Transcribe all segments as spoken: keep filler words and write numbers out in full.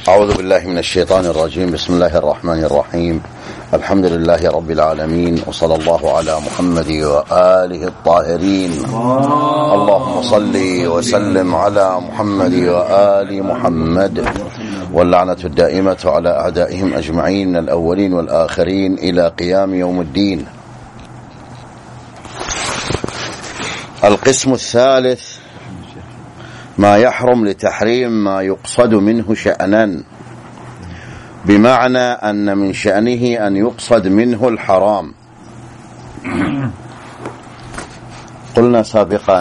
أعوذ بالله من الشيطان الرجيم. بسم الله الرحمن الرحيم. الحمد لله رب العالمين، وصلى الله على محمد وآله الطاهرين. اللهم صل وسلم على محمد وآل محمد، واللعنة الدائمة على أعدائهم أجمعين من الأولين والآخرين إلى قيام يوم الدين. القسم الثالث: ما يحرم لتحريم ما يقصد منه شأنا، بمعنى أن من شأنه أن يقصد منه الحرام. قلنا سابقا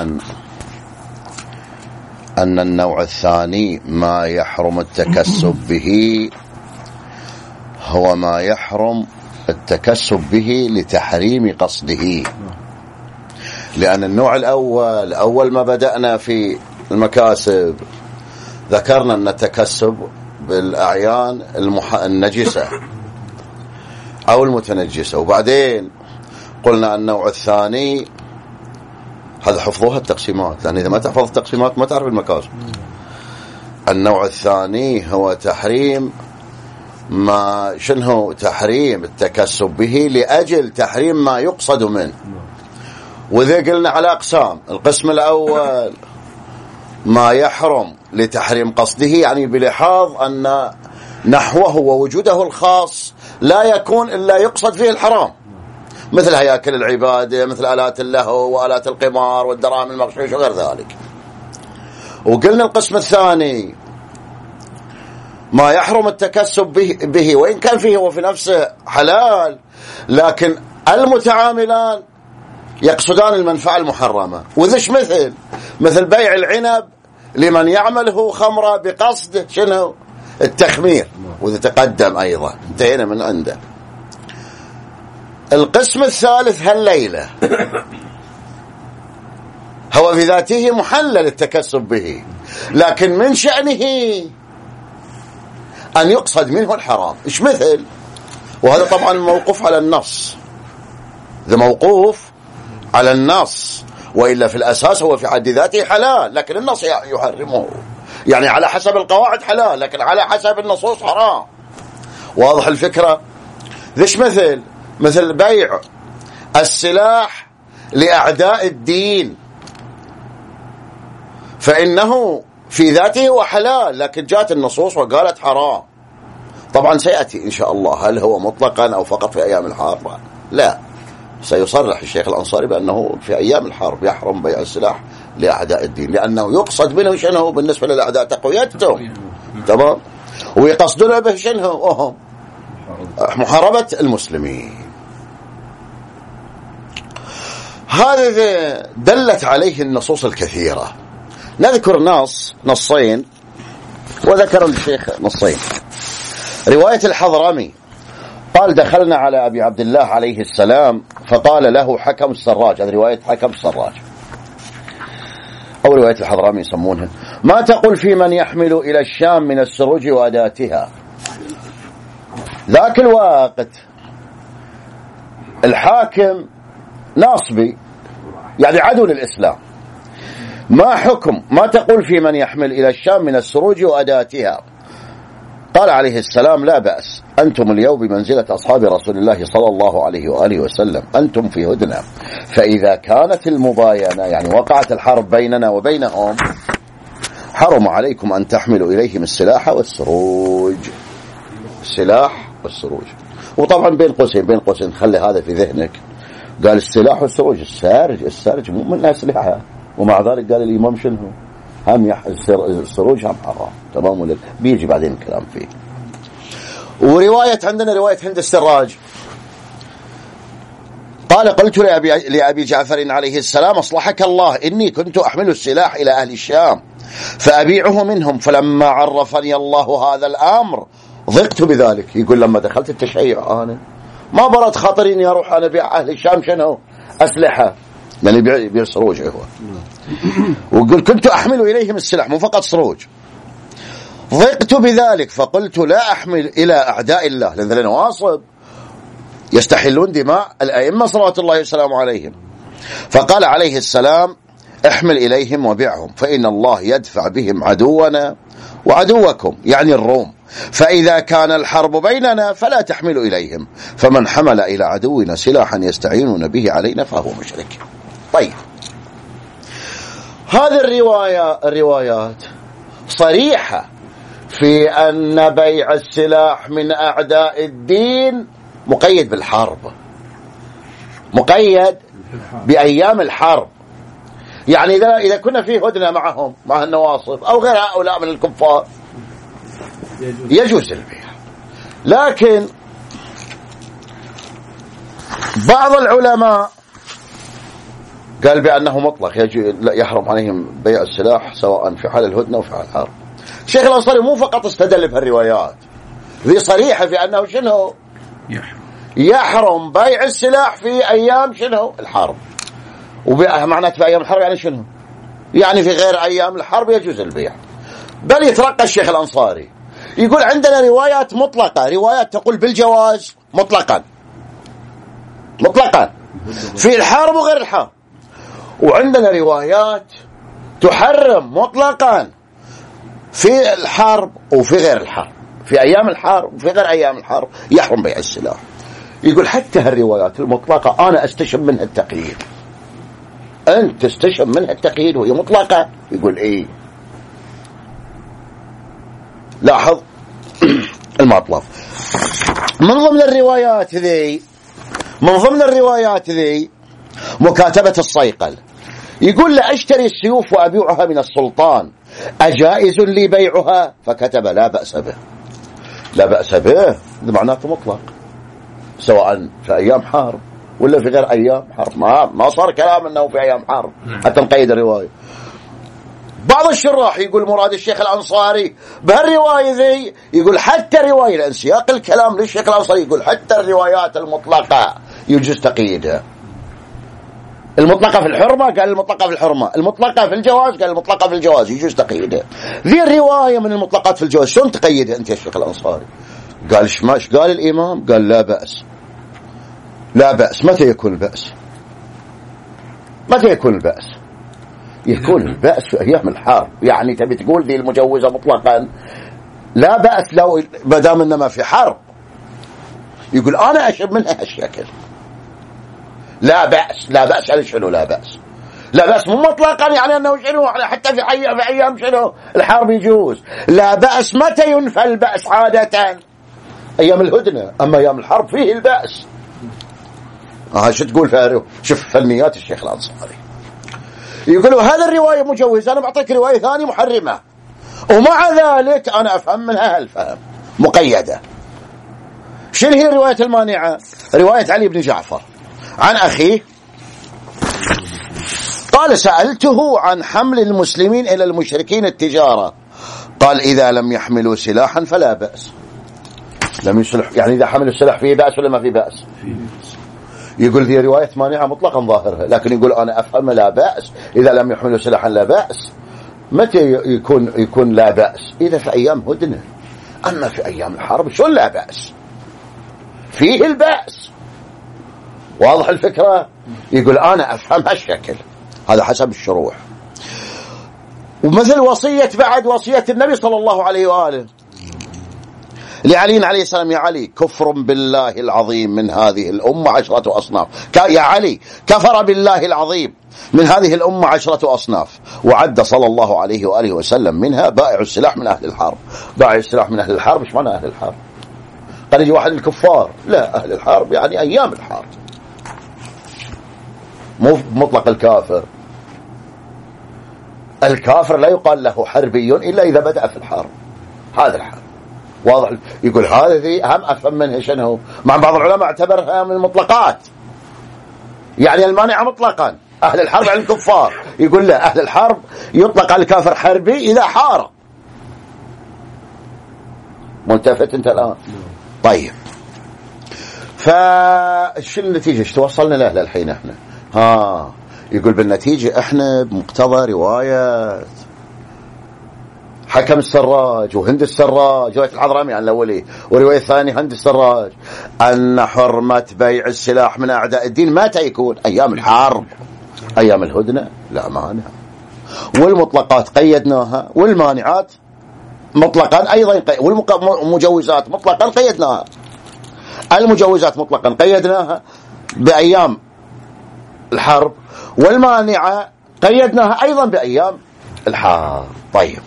أن النوع الثاني ما يحرم التكسب به هو ما يحرم التكسب به لتحريم قصده، لأن النوع الأول أول ما بدأنا في المكاسب ذكرنا أن التكسب بالأعيان المح... النجسة أو المتنجسة، وبعدين قلنا النوع الثاني هذا حفظوها التقسيمات، لأن إذا ما تحفظ التقسيمات ما تعرف المكاسب. النوع الثاني هو تحريم ما شنه تحريم التكسب به لأجل تحريم ما يقصد منه، وذا قلنا على أقسام. القسم الأول ما يحرم لتحريم قصده، يعني بلحاظ أن نحوه ووجوده الخاص لا يكون إلا يقصد فيه الحرام، مثل هياكل العبادة، مثل آلات اللهو وآلات القمار والدراهم المغشوشة وغير ذلك. وقلنا القسم الثاني ما يحرم التكسب به, به وإن كان فيه وفي نفسه حلال، لكن المتعاملان يقصدان المنفعة المحرمة. وذش مثل مثل بيع العنب لمن يعمله خمرة بقصد شنو التخمير، وذا تقدم أيضا انتهينا من عنده. القسم الثالث هالليلة هو في ذاته محلل التكسب به، لكن من شأنه أن يقصد منه الحرام. إيش مثل؟ وهذا طبعا موقوف على النص، ذا موقوف على النص، وإلا في الأساس هو في حد ذاته حلال، لكن النص يحرمه. يعني على حسب القواعد حلال، لكن على حسب النصوص حرام. واضح الفكرة؟ ذش مثل مثل بيع السلاح لأعداء الدين، فإنه في ذاته هو حلال، لكن جاءت النصوص وقالت حرام. طبعا سيأتي إن شاء الله هل هو مطلقا أو فقط في أيام الحرب؟ لا، سيصرح الشيخ الأنصاري بأنه في أيام الحرب يحرم بيع السلاح لأعداء الدين، لأنه يقصد منه شنه بالنسبة للأعداء تقويتهم، تمام، ويقصدون به شنه وهم محاربة المسلمين. هذا دلت عليه النصوص الكثيرة. نذكر نص نصين، وذكر الشيخ نصين. رواية الحضرمي قال: دخلنا على أبي عبد الله عليه السلام فقال له حكم السراج. هذه رواية حكم السراج أو رواية الحضرمي يسمونها. ما تقول في من يحمل إلى الشام من السروج وأداتها؟ ذاك الوقت الحاكم ناصبي، يعني عدو للإسلام. ما حكم ما تقول في من يحمل إلى الشام من السروج وأداتها؟ قال عليه السلام: لا بأس، أنتم اليوم بمنزلة أصحاب رسول الله صلى الله عليه وآله وسلم، أنتم في هدنة، فإذا كانت المباينة يعني وقعت الحرب بيننا وبينهم حرم عليكم أن تحملوا إليهم السلاح والسروج. السلاح والسروج. وطبعا بين قوسين بين قوسين خلي هذا في ذهنك، قال السلاح والسروج، السارج السارج مو من أسلحة، ومع ذلك قال الإمام شنو هم يح... السروج هم حرام، تمام ولا بيجي بعدين الكلام فيه. ورواية عندنا رواية هند السراج قال: قلت لأبي, لأبي جعفر عليه السلام: أصلحك الله، إني كنت أحمل السلاح إلى أهل الشام فأبيعه منهم، فلما عرفني الله هذا الأمر ضقت بذلك. يقول لما دخلت التشيع أنا ما برد خاطري إني أروح أنا أبيع أهل الشام شنو أسلحة، يعني بيع سروج هو. وقل كنت أحمل إليهم السلاح مو فقط سروج. ضقت بذلك فقلت: لا أحمل إلى أعداء الله، لأن ذلك نواصب يستحلون دماء الأئمة صلوات الله وسلامه عليهم. فقال عليه السلام: احمل إليهم وبيعهم، فإن الله يدفع بهم عدونا وعدوكم، يعني الروم. فإذا كان الحرب بيننا فلا تحمل إليهم، فمن حمل إلى عدونا سلاحا يستعينون به علينا فهو مشرك. طيب، هذه الرواية الروايات صريحة في أن بيع السلاح من أعداء الدين مقيد بالحرب، مقيد بأيام الحرب. يعني إذا إذا كنا في هدنة معهم مع النواصب أو غير هؤلاء من الكفار يجوز البيع. لكن بعض العلماء قال بأنه مطلق يحرم عليهم بيع السلاح سواء في حال الهدنة وفي حال الحرب. الشيخ الأنصاري مو فقط استدل بهالروايات، ذي صريحة في أنه شنو يحرم بيع السلاح في أيام شنو الحرب. ومعناته في أيام الحرب يعني شنو؟ يعني في غير أيام الحرب يجوز البيع. بل يترقى الشيخ الأنصاري يقول عندنا روايات مطلقة، روايات تقول بالجواز مطلقا مطلقا في الحرب وغير الحرب، وعندنا روايات تحرم مطلقا في الحرب وفي غير الحرب، في أيام الحرب وفي غير أيام الحرب يحرم بيع السلاح. يقول حتى هالروايات المطلقة أنا أستشم منها التقييد. أنت تستشم منها التقييد وهي مطلقة؟ يقول إيه. لاحظ المطلب من ضمن الروايات ذي من ضمن الروايات ذي مكاتبة الصيقل. يقول لا أشتري السيوف وأبيعها من السلطان، أجائز لي بيعها؟ فكتب لا بأس به. لا بأس به معناته مطلق سواء في أيام حرب ولا في غير أيام حرب. ما ما صار كلام أنه في أيام حرب حتى نقيد الرواية. بعض الشراح يقول مراد الشيخ الأنصاري بهالرواية ذي يقول حتى الرواية، لأن سياق الكلام للشيخ الأنصاري يقول حتى الروايات المطلقة يجوز تقييدها. المطلقة في الحرمة قال المطلقة في الحرمة، المطلقة في الجواز قال المطلقة في الجواز يجوز تقييدها. ذي الرواية من المطلقات في الجواز شلون تقيدها أنت يا شيخ الأنصاري؟ قال ايش قال الإمام؟ قال لا بأس. لا بأس متى يكون البأس؟ متى يكون البأس؟ يكون البأس في أيام الحرب. يعني تبي تقول ذي المجوزة مطلقا لا بأس لو بدام إنما في حرب. يقول أنا أشرب منها هالشكل لا بأس. لا بأس يعني شنو لا بأس؟ لا بأس مو مطلقا يعني أنه شنو حتى في أيام في أيام شنو الحرب يجوز. لا بأس متى ينفى البأس؟ عادة أيام الهدنة، أما أيام الحرب فيه البأس. ها شو تقول فارو؟ شوف فنيات الشيخ الأنصاري. يقولوا هذا الرواية مجوزة، أنا بعطيك رواية ثانية محرمة، ومع ذلك أنا أفهم منها هالفهم مقيدة. شنو هي الرواية المانعة؟ رواية علي بن جعفر عن أخيه قال سألته عن حمل المسلمين إلى المشركين التجارة، قال إذا لم يحملوا سلاحا فلا بأس. لم يسلح يعني إذا حملوا السلاح فيه بأس ولا ما فيه بأس؟ يقول ذي رواية مانعة مطلقا ظاهرها، لكن يقول أنا أفهم لا بأس إذا لم يحملوا سلاحا لا بأس. متى يكون يكون لا بأس؟ إذا في أيام هدنة، أما في أيام الحرب شو لا بأس؟ فيه البأس. واضح الفكرة؟ يقول أنا أفهم هالشكل، هذا حسب الشروح. ومثل وصية بعد وصية النبي صلى الله عليه وآله لعلي عليه السلام، يا علي كفر بالله العظيم من هذه الأمة عشرة أصناف. يا علي كفر بالله العظيم من هذه الأمة عشرة أصناف، وعد صلى الله عليه وآله وسلم منها بائع السلاح من أهل الحرب. بائع السلاح من أهل الحرب إيش معنى أهل الحرب؟ قال يجي واحد الكفار؟ لا، أهل الحرب يعني أيام الحرب، مو مطلق الكافر. الكافر لا يقال له حربي إلا إذا بدأ في الحرب. هذا الحرب واضح. يقول هذه هم أفهم منه شنو. مع بعض العلماء اعتبرها من المطلقات، يعني المانعة مطلقا أهل الحرب عن الكفار. يقول لا، أهل الحرب يطلق على الكافر حربي إذا حارب. ملتفت أنت الآن؟ طيب، فشو النتيجة؟ ايش توصلنا له الحين احنا؟ ها يقول بالنتيجة احنا بمقتضى رواية حكم السراج وهند السراج، رواية الحضرمي عن الأولي، ورواية ثانية هند السراج، أن حرمة بيع السلاح من أعداء الدين متى يكون؟ أيام الحرب. أيام الهدنة لا مانع. والمطلقات قيدناها والمانعات مطلقا أيضا، والمجوزات مطلقا قيدناها. المجوزات مطلقا قيدناها بأيام الحرب، والمانعة قيدناها أيضا بأيام الحرب. طيب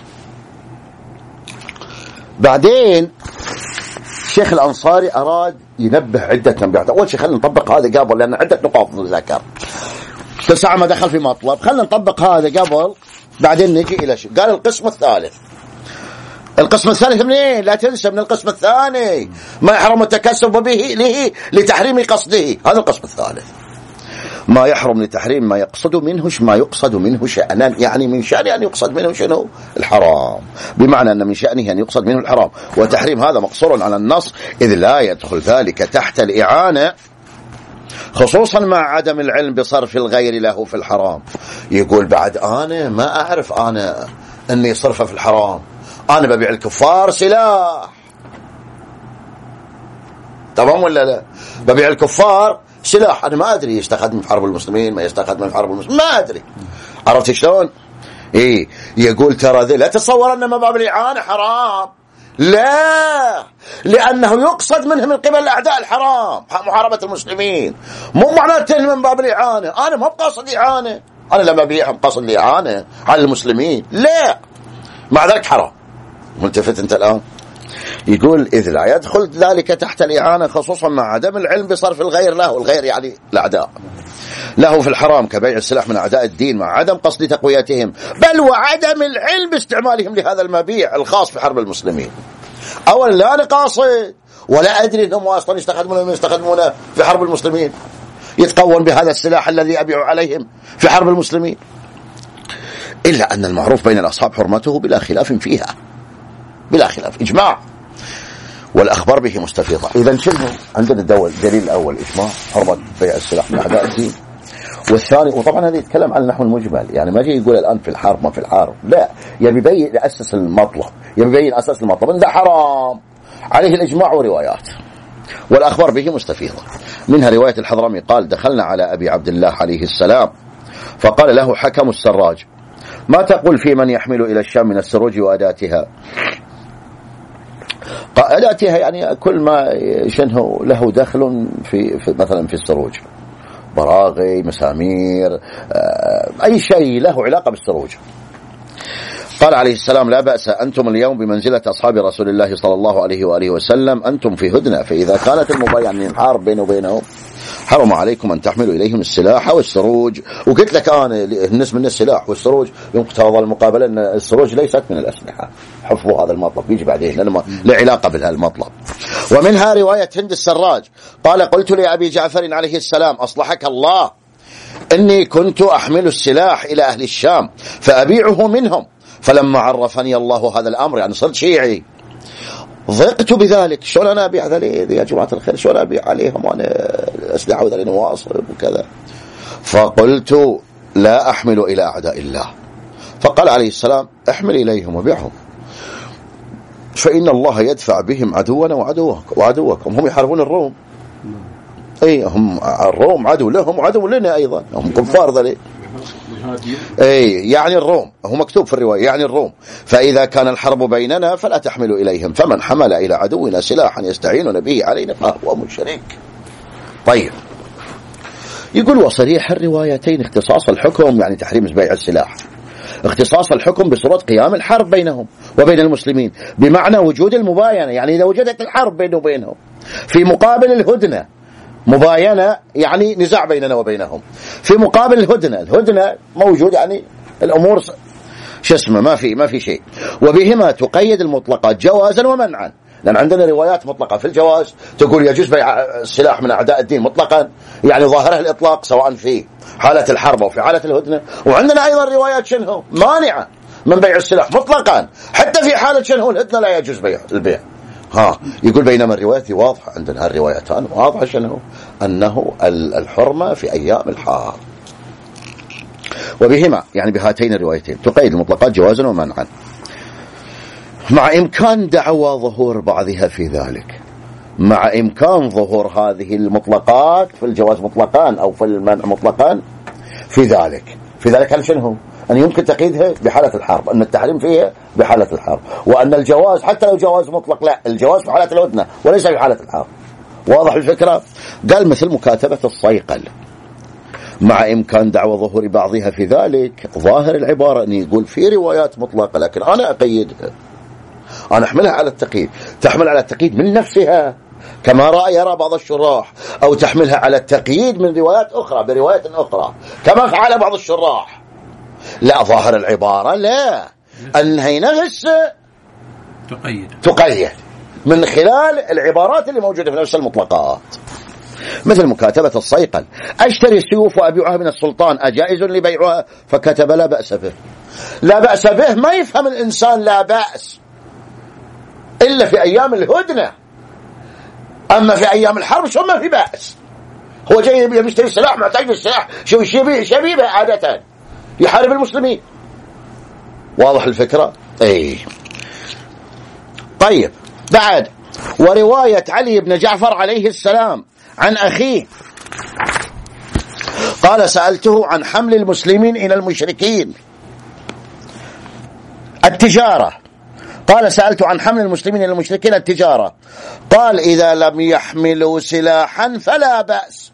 بعدين الشيخ الأنصاري أراد ينبه عدة تنبيهات. أول شيء خلينا نطبق هذا قبل، لأن عدة نقاط ذكر تسعة ما دخل في مطلب. خلينا نطبق هذا قبل بعدين نجي إلى شيء. قال القسم الثالث. القسم الثالث منين؟ لا تنسى من القسم الثاني ما يحرم التكسب به له لتحريم قصده. هذا القسم الثالث ما يحرم لتحريم ما يقصد منه ما يقصد منه شأنا، يعني من شأنه أن يقصد منه شنو؟ الحرام، بمعنى أن من شأنه أن يقصد منه الحرام. وتحريم هذا مقصور على النص، إذ لا يدخل ذلك تحت الإعانة، خصوصا مع عدم العلم بصرف الغير له في الحرام. يقول بعد أنا ما أعرف أنا أني صرفه في الحرام، أنا ببيع الكفار سلاح، تمام ولا لا؟ ببيع الكفار سلاح، أنا ما أدري يستخدم في حرب المسلمين ما يستخدم في حرب المسلمين، ما أدري. عرفت شلون؟ إيه يقول ترى ذي لا تتصور أن ما باب الإعانة حرام، لا، لأنه يقصد منه من قبل أعداء الحرام محاربة المسلمين، مو معناته من باب الإعانة. أنا ما بقصد إعانة، أنا لما ببيعهم قصد الإعانة على المسلمين، لا، مع ذلك حرام. ملتفت أنت الآن؟ يقول إذ لا يدخل ذلك تحت الإعانة، خصوصا مع عدم العلم بصرف الغير له، الغير يعني الأعداء له في الحرام كبيع السلاح من أعداء الدين مع عدم قصد تقويتهم، بل وعدم العلم باستعمالهم لهذا المبيع الخاص في حرب المسلمين. أولا لا أنا قاصد ولا أدري أنهم أصلا يستخدمونه يستخدمونه في حرب المسلمين، يتقون بهذا السلاح الذي أبيع عليهم في حرب المسلمين، إلا أن المعروف بين الأصحاب حرمته بلا خلاف فيها، بلا خلاف إجماع، والأخبار به مستفيضة. إذا شنو عندنا الدول الدليل الأول إجماع حرمة بيع السلاح من أعداء الدين، والثاني وطبعا هذا يتكلم عن النحو المجمل، يعني ما جاي يقول الآن في الحرب ما في الحرب، لا، يبي يبين أسس المطلب، يبي يبين أساس المطلب إن ده حرام عليه الإجماع وروايات، والأخبار به مستفيضة. منها رواية الحضرمي قال دخلنا على أبي عبد الله عليه السلام فقال له حكم السراج ما تقول في من يحمل إلى الشام من السروج وأداتها؟ أداتها يعني كل ما شنه له دخل في, في مثلا في السروج، براغي، مسامير، أي شيء له علاقة بالسروج. قال عليه السلام لا بأس، أنتم اليوم بمنزلة أصحاب رسول الله صلى الله عليه وآله وسلم، أنتم في هدنة، فإذا كانت المبايعة من حرب بينه وبينهم حرم عليكم أن تحملوا إليهم السلاح والسروج. وقلت لك أنا النسبة من السلاح والسروج يقتضى المقابلة أن السروج ليست من الأسلحة، حفظوا هذا المطلب بيجي بعدين لأنه لا علاقة بهذا المطلب. ومنها رواية هند السراج قال قلت لأبي جعفر عليه السلام أصلحك الله إني كنت أحمل السلاح إلى أهل الشام فأبيعه منهم، فلما عرفني الله هذا الأمر يعني صرت شيعي ضقت بذلك، شلون أنا أبيع ذلك يا جماعة الخير، شلون أبيع عليهم وأنا أسلحة وذلك نواصل وكذا؟ فقلت لا أحمل إلى أعداء الله. فقال عليه السلام احمل إليهم وبيعهم، فإن الله يدفع بهم عدونا وعدوك وعدوكم. هم يحاربون الروم، أي هم الروم عدو لهم وعدو لنا أيضا، هم كفار ذلك، أي يعني الروم، هو مكتوب في الرواية يعني الروم. فإذا كان الحرب بيننا فلا تحمل إليهم، فمن حمل إلى عدونا سلاحا يستعينون به علينا فهو مشرك. طيب يقول وصريح الروايتين اختصاص الحكم يعني تحريم بيع السلاح، اختصاص الحكم بصورة قيام الحرب بينهم وبين المسلمين، بمعنى وجود المباينة، يعني إذا وجدت الحرب بينه وبينهم في مقابل الهدنة، مباينة يعني نزاع بيننا وبينهم، في مقابل الهدنة، الهدنة موجود يعني الأمور شو اسمه ما في ما في شيء. وبهما تقيد المطلقات جوازا ومنعا، لأن عندنا روايات مطلقة في الجواز تقول يجوز بيع السلاح من أعداء الدين مطلقا، يعني ظاهرها الإطلاق سواء في حالة الحرب أو في حالة الهدنة. وعندنا أيضا روايات شنو مانعة من بيع السلاح مطلقا، حتى في حالة شنو الهدنة لا يجوز بيع البيع. ها يقول بينما الروايات واضحة، عندنا هالروايتان واضحة شنو أنه الحرمة في أيام الحرب. وبهما يعني بهاتين الروايتين تقيد المطلقات جوازا ومنعا، مع إمكان دعوى ظهور بعضها في ذلك، مع إمكان ظهور هذه المطلقات في الجواز مطلقان أو في المنع مطلقان في ذلك. في ذلك هل شنو أن يمكن تقييدها بحالة الحرب، أن التحريم فيها بحالة الحرب، وأن الجواز حتى لو جواز مطلق لا، الجواز في حالة الهدنة وليس في حالة الحرب. واضح الفكرة؟ قال مثل مكاتبة الصيقل مع إمكان دعوى ظهور بعضها في ذلك. ظاهر العبارة أن يقول في روايات مطلقة لكن أنا أقيدها، أنا أحملها على التقييد، تحمل على التقييد من نفسها كما رأى يرى بعض الشراح، أو تحملها على التقييد من روايات أخرى برواية أخرى كما فعل بعض الشراح. لا، ظاهر العبارة لا، أنها نفس تقيد تقيد من خلال العبارات اللي موجودة في نفس المطلقات. مثل مكاتبة الصيقل: أشتري السيوف وأبيعها من السلطان، أجائز لي بيعها؟ فكتب لا بأس به. لا بأس به ما يفهم الإنسان لا بأس إلا في أيام الهدنة، أما في أيام الحرب شو ما في بأس. هو جاي يشتري السلاح، محتاج للسلاح، شو شبيبه عادة يحارب المسلمين. واضح الفكرة؟ اي. طيب بعد، ورواية علي بن جعفر عليه السلام عن أخيه قال: سألته عن حمل المسلمين إلى المشركين التجارة. قال: سألت عن حمل المسلمين إلى المشركين التجارة. قال: إذا لم يحملوا سلاحا فلا بأس.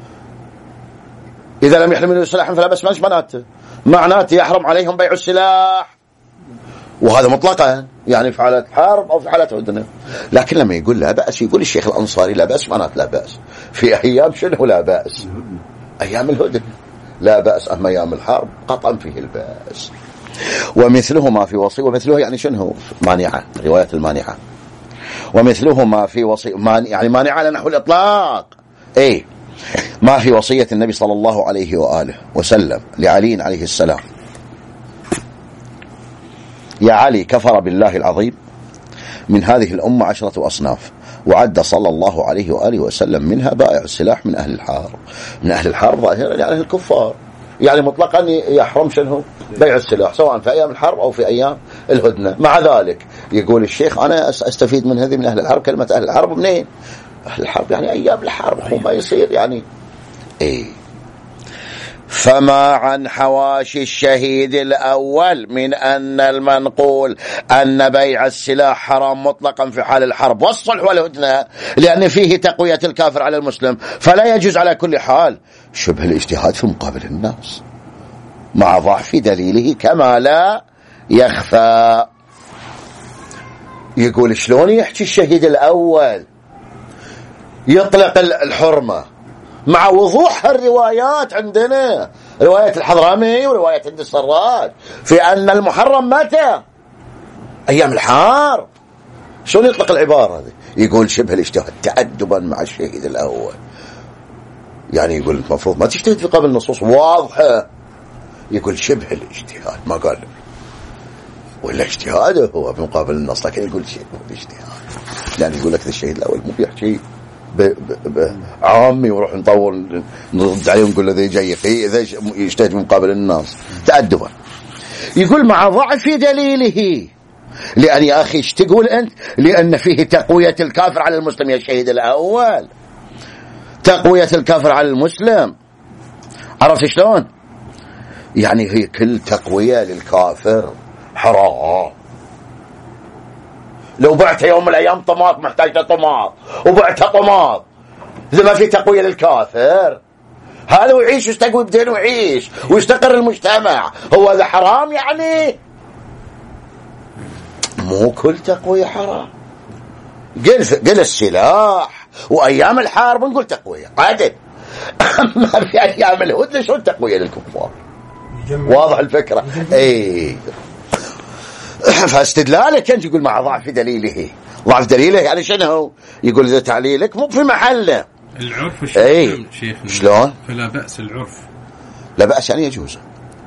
إذا لم يحملوا سلاحا فلا بأس ماش معناته؟ معناته يحرم عليهم بيع السلاح، وهذا مطلقا يعني في حالة حرب أو في حالة هدنة. لكن لما يقول لا بأس، يقول الشيخ الأنصاري لا بأس معناته لا بأس في أيام شنو لا بأس؟ أيام الهدنة لا بأس، أما أيام الحرب قطعا فيه البأس. ومثله ما في وصي، ومثله يعني شنو؟ مانعة، رواية المانعة. ومثله ما في وصي مانع يعني مانعة على نحو الإطلاق، إيه ما في وصية النبي صلى الله عليه وآله وسلم لعلي عليه السلام: يا علي، كفر بالله العظيم من هذه الأمة عشرة أصناف، وعد صلى الله عليه وآله وسلم منها بائع السلاح من أهل الحرب. من أهل الحرب ظاهرا يعني أهل الكفار، يعني مطلقا يحرم شنو؟ بيع السلاح سواء في أيام الحرب أو في أيام الهدنة. مع ذلك يقول الشيخ أنا أستفيد من هذه من أهل الحرب. كلمة أهل الحرب منين؟ أهل الحرب يعني أيام الحرب، هو ما يصير يعني إيه. فما عن حواشي الشهيد الأول من أن المنقول أن بيع السلاح حرام مطلقا في حال الحرب والصلح والهدنة لأن فيه تقوية الكافر على المسلم، فلا يجوز على كل حال، شبه الاجتهاد في مقابل الناس مع ضعف دليله كما لا يخفى. يقول شلون يحكي الشهيد الأول يطلق الحرمة مع وضوح الروايات عندنا، رواية الحضرمي ورواية عند السراج في أن المحرم متى؟ أيام الحرب. شلون يطلق العبارة هذه؟ يقول شبه الاجتهاد تأدبا مع الشهيد الأول. يعني يقول المفروض ما تجتهد في قبل النصوص واضحة، يقول شبه الاجتهاد، ما قال ولا اجتهاده هو في مقابل النص، لكن يقول شبه الاجتهاد، يعني يقول لك الشهيد الأول مو بيحكي عامي وروح نطور نرد عليه ونقول له ذي جاي إذا يجتهد من مقابل الناس تأدبا. يقول مع ضعف دليله، لأن يا أخي ايش تقول أنت؟ لأن فيه تقوية الكافر على المسلم يا الشهيد الأول، تقوية الكافر على المسلم. عرفت شلون؟ يعني هي كل تقوية للكافر حرام. لو بعت يوم من الأيام طماط محتاج لطماط وبعتها طماط، إذا ما في تقوية للكافر هذا ويعيش ويستقوي بدين ويعيش ويستقر المجتمع، هو هذا حرام؟ يعني مو كل تقوية حرام. قل قل السلاح وأيام الحرب نقول تقوية عادل، أما في أيام الهدنة شو التقوية للكفار؟ واضح الفكرة؟ إيه. فاستدلالك أنت يقول مع ضعف دليله، ضعف دليله يعني شنو؟ يقول إذا تعليلك مو في محله. العرف ايه شيخنا شلون؟ فلا بأس العرف، لا بأس يعني يجوز،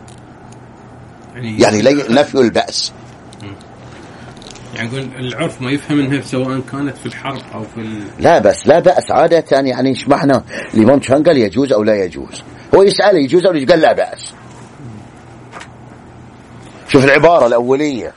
يعني, يعني لا نفي البأس، يعني يقول العرف ما يفهم انها سواء كانت في الحرب او في ال... لا بس لا بأس عادة يعني ايش معنى؟ الإمام كان قال يجوز او لا يجوز، هو يسأل يجوز او قال لا بأس. شوف العبارة الأولية،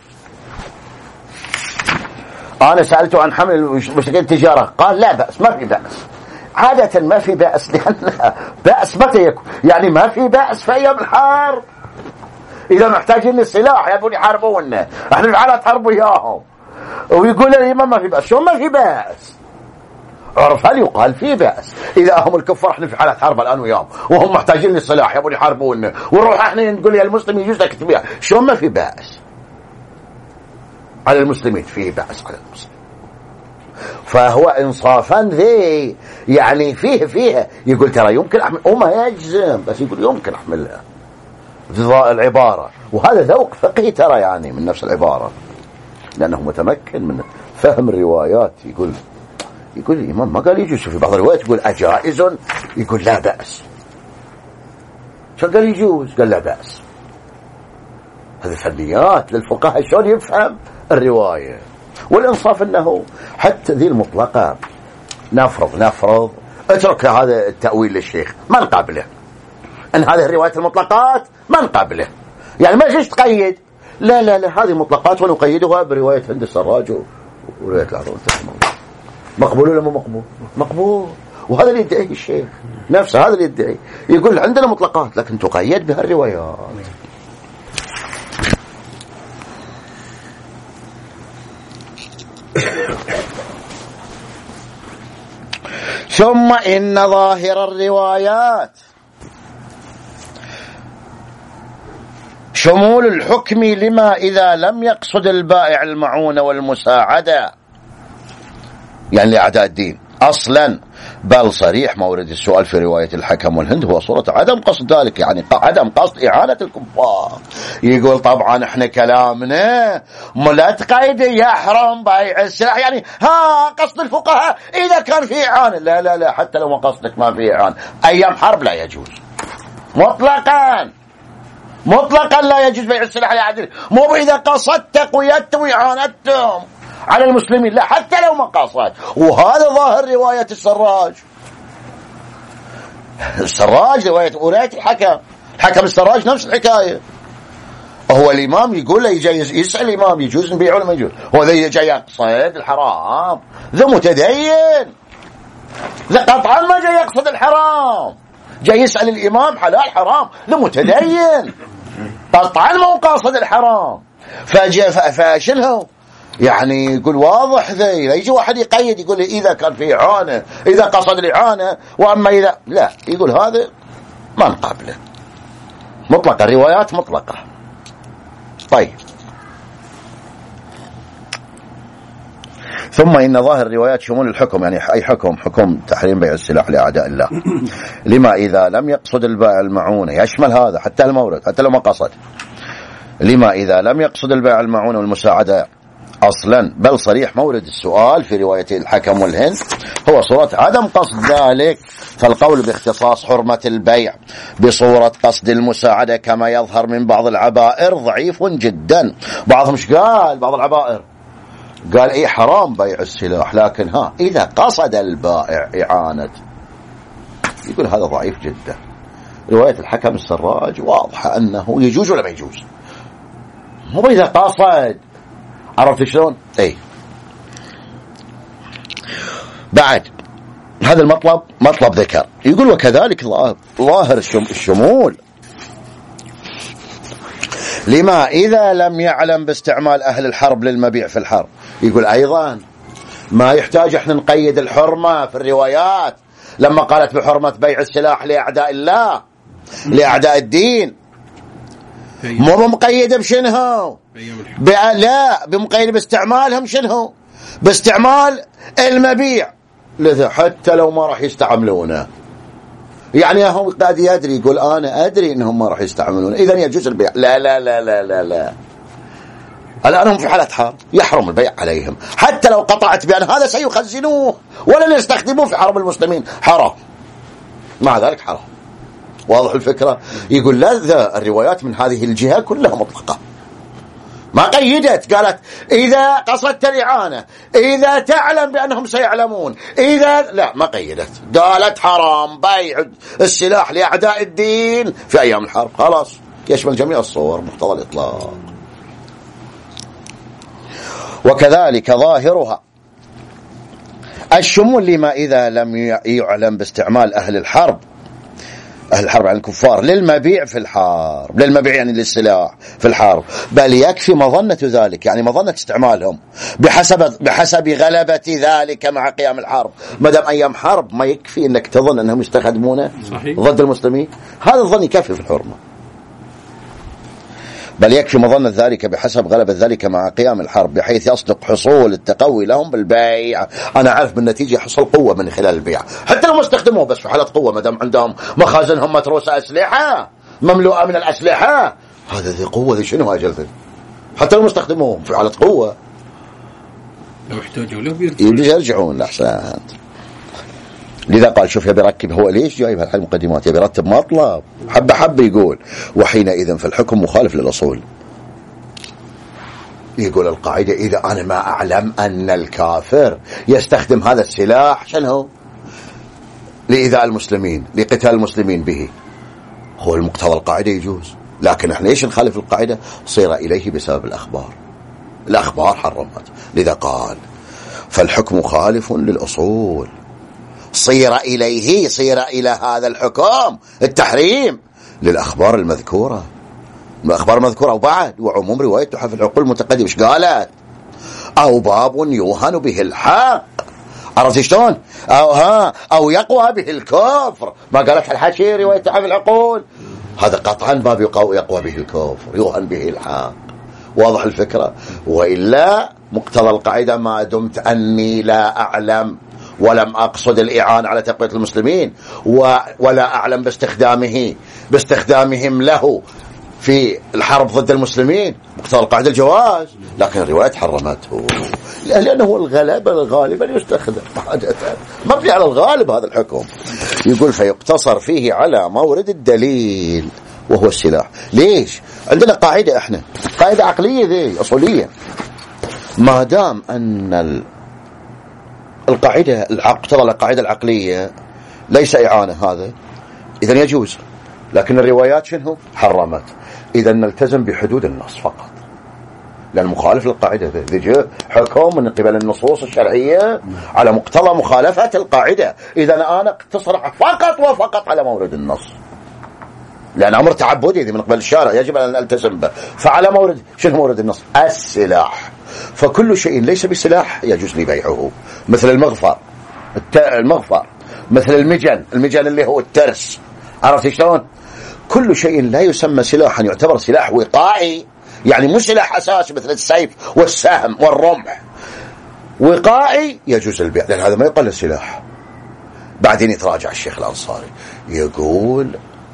أنا سألته عن حمل المشركين التجارة قال لا بأس، ما في بأس. عادة ما في بأس، لأن بأس متى يكون؟ يعني ما في بأس في أيام الحرب، إذا محتاجين للسلاح يبون يحاربونا، احنا في حالة حرب وياهم، ويقول الإمام ما في بأس. شو ما في بأس؟ عرف هل يقال في بأس إذا هم الكفار احنا في حالة حرب الآن وياهم وهم محتاجين للسلاح يبون يحاربونا، ونروح احنا نقول يا المسلم يجوز لك تبيع؟ شو ما في بأس على المسلمين؟ فيه بأس على المسلمين. فهو إنصافا ذي يعني فيه فيه يقول ترى يمكن أحمل، وما يجزم بس يقول يمكن أحملها ذا العبارة، وهذا ذوق فقهي ترى يعني من نفس العبارة، لأنه متمكن من فهم الروايات. يقول يقول الإمام ما قال يجوز، في بعض الروايات يقول أجائز، يقول لا بأس. شو قال يجوز؟ قال لا بأس. هذه فنيات للفقهاء شلون يفهم الرواية. والإنصاف أنه حتى ذي المطلقة نفرض نفرض اترك هذا التأويل للشيخ ما نقابله، أن هذه الروايات المطلقات ما نقابله، يعني ما جيش تقيد، لا لا لا هذه مطلقات ونقيدها برواية هند السراج ورواية العروض. مقبول ولا مو مقبول؟ مقبول. وهذا اللي يدعيه الشيخ نفسه، هذا اللي يدعي، يقول عندنا مطلقات لكن تقيد بها الروايات. ثم إن ظاهر الروايات شمول الحكم لما إذا لم يقصد البائع المعونة والمساعدة، يعني لأعداء الدين أصلا، بل صريح مورد السؤال في رواية الحكم والهند هو صورة عدم قصد ذلك، يعني عدم قصد إعانة الكفار. يقول طبعا احنا كلامنا لا تقيد يحرم بيع السلاح، يعني ها قصد الفقهاء إذا كان في إعانة، لا لا لا حتى لو ما قصدك ما في إعانة أيام حرب لا يجوز مطلقا مطلقا لا يجوز بيع السلاح لأعداء، مو إذا قصدت قيدت وإعانتهم على المسلمين، لا حتى لو ما قصد. وهذا ظاهر رواية السراج. السراج رواية ولاية الحكم، حكم السراج نفس الحكاية. هو الإمام يقول له يجي يسأل الإمام يجوز نبيعه ولا ما يجوز، هو ذا يجي يقصد الحرام، ذا متدين، ذا قطعا ما جاي يقصد الحرام، جاي يسأل الإمام حلال حرام، ذا متدين قطعا ما قاصد الحرام. فجاء فاشنه يعني يقول واضح ذي، لا يجي واحد يقيد يقول إذا كان في إعانة، إذا قصد الإعانة، وأما إذا لا، يقول هذا ما نقابله، مطلقة، الروايات مطلقة. طيب ثم إن ظاهر الروايات شمول الحكم، يعني أي حكم، حكم تحريم بيع السلاح لأعداء الله لما إذا لم يقصد البائع المعونة، يشمل هذا حتى المورد حتى لو ما قصد، لما إذا لم يقصد البيع المعونة والمساعدة أصلا، بل صريح مورد السؤال في رواية الحكم والهند هو صورة عدم قصد ذلك. فالقول باختصاص حرمة البيع بصورة قصد المساعدة كما يظهر من بعض العبائر ضعيف جدا. بعضهم ايش قال؟ بعض العبائر قال ايه حرام بيع السلاح، لكن ها إذا قصد البائع إعانة، يقول هذا ضعيف جدا. رواية الحكم السراج واضحة أنه يجوز ولا ما يجوز، مو إذا قصد. عرفت شلون؟ اي بعد هذا المطلب مطلب ذكر، يقول وكذلك ظاهر الشمول لما إذا لم يعلم باستعمال أهل الحرب للمبيع في الحرب. يقول أيضا ما يحتاج احنا نقيد الحرمة في الروايات لما قالت بحرمة بيع السلاح لأعداء الله لأعداء الدين، مو مقيدة بشنه؟ لا بمقيد باستعمالهم شنه؟ باستعمال المبيع، لذا حتى لو ما راح يستعملونه، يعني هو قاعد يدري يقول أنا أدري إنهم ما راح يستعملونه إذن يجوز البيع. لا لا لا لا لا لا الآن هم في حالة حرب يحرم البيع عليهم، حتى لو قطعت بأن هذا سيخزنوه ولن يستخدموه في حرب المسلمين حرام، مع ذلك حرام. واضح الفكرة؟ يقول لا، ذا الروايات من هذه الجهة كلها مطلقة، ما قيدت، قالت إذا قصدت الإعانة، إذا تعلم بأنهم سيعلمون، إذا لا، ما قيدت، قالت حرام بيع السلاح لأعداء الدين في أيام الحرب، خلاص يشمل جميع الصور مقتضى الإطلاق. وكذلك ظاهرها الشمول لما إذا لم يعلم باستعمال أهل الحرب أهل الحرب عن الكفار للمبيع في الحرب، للمبيع يعني للسلاح في الحرب، بل يكفي مظنة ذلك، يعني مظنة استعمالهم بحسب بحسب غلبة ذلك مع قيام الحرب. ما دام أيام حرب ما يكفي أنك تظن أنهم يستخدمونه ضد المسلمين، هذا الظن يكفي في الحرمة. بل يكفي مظنة ذلك بحسب غلبة ذلك مع قيام الحرب، بحيث يصدق حصول التقوي لهم بالبيع. أنا أعرف بالنتيجة حصل قوة من خلال البيع، حتى لو ما استخدموه بس في حالة قوة، ما دام عندهم مخازنهم متروسة أسلحة مملوءة من الأسلحة، هذا ذي قوة، ذي شنو أجل، حتى لو ما استخدموه في حالة قوة لو احتاجوا له يرجعون لأحسن. لذا قال شوف يبي يركب، هو ليش جايب هالمقدمات؟ يبي يرتب مطلب حبة حبة. يقول وحينئذ فالحكم مخالف للأصول. يقول القاعدة إذا أنا ما أعلم أن الكافر يستخدم هذا السلاح شنو لإيذاء المسلمين، لقتال المسلمين به، هو المقتضى القاعدة يجوز. لكن احنا ايش نخالف القاعدة؟ صير إليه بسبب الأخبار، الأخبار حرمت. لذا قال فالحكم مخالف للأصول، صير إليه، صير إلى هذا الحكم التحريم للأخبار المذكورة، الأخبار المذكورة. وبعد وعموم رواية تحف العقول المتقدمة ايش قالت؟ أو باب يوهن به الحق، عرفت شلون؟ أو ها أو يقوى به الكفر، ما قالت الحشي رواية تحف العقول، هذا قطعا باب يقوى, يقوى به الكفر، يوهن به الحق. واضح الفكرة؟ وإلا مقتضى القاعدة ما دمت أني لا أعلم ولم أقصد الإعانة على تقوية المسلمين ولا أعلم باستخدامه باستخدامهم له في الحرب ضد المسلمين، مقتضى القاعدة الجواز، لكن الرواية حرمته لأنه الغالب الغالب يستخدم مبني على الغالب هذا الحكم. يقول فيقتصر فيه على مورد الدليل وهو السلاح. ليش؟ عندنا قاعدة، احنا قاعدة عقلية ذي أصولية، ما دام أن القاعدة المقتضى القاعدة العقلية ليس إعانة هذا إذن يجوز، لكن الروايات شنو حرمت. إذن نلتزم بحدود النص فقط، لأن مخالف للقاعدة ذي حكم من قبل النصوص الشرعية على مقتضى مخالفة القاعدة. إذن أنا اقتصر فقط وفقط على مورد النص، لأن أمر تعبدي من قبل الشارع يجب أن ألتزم به. فعلى مورد شنو مورد النص؟ السلاح. فكل شيء ليس بسلاح يجوز لي بيعه، مثل المغفر المغفر مثل المجن المجن اللي هو الترس، عرفت شلون؟ كل شيء لا يسمى سلاحا يعتبر سلاح وقائي، يعني مش سلاح أساسي مثل السيف والسهم والرمح، وقائي يجوز البيع، لأن هذا ما يقال سلاح. بعدين يتراجع الشيخ الأنصاري يقول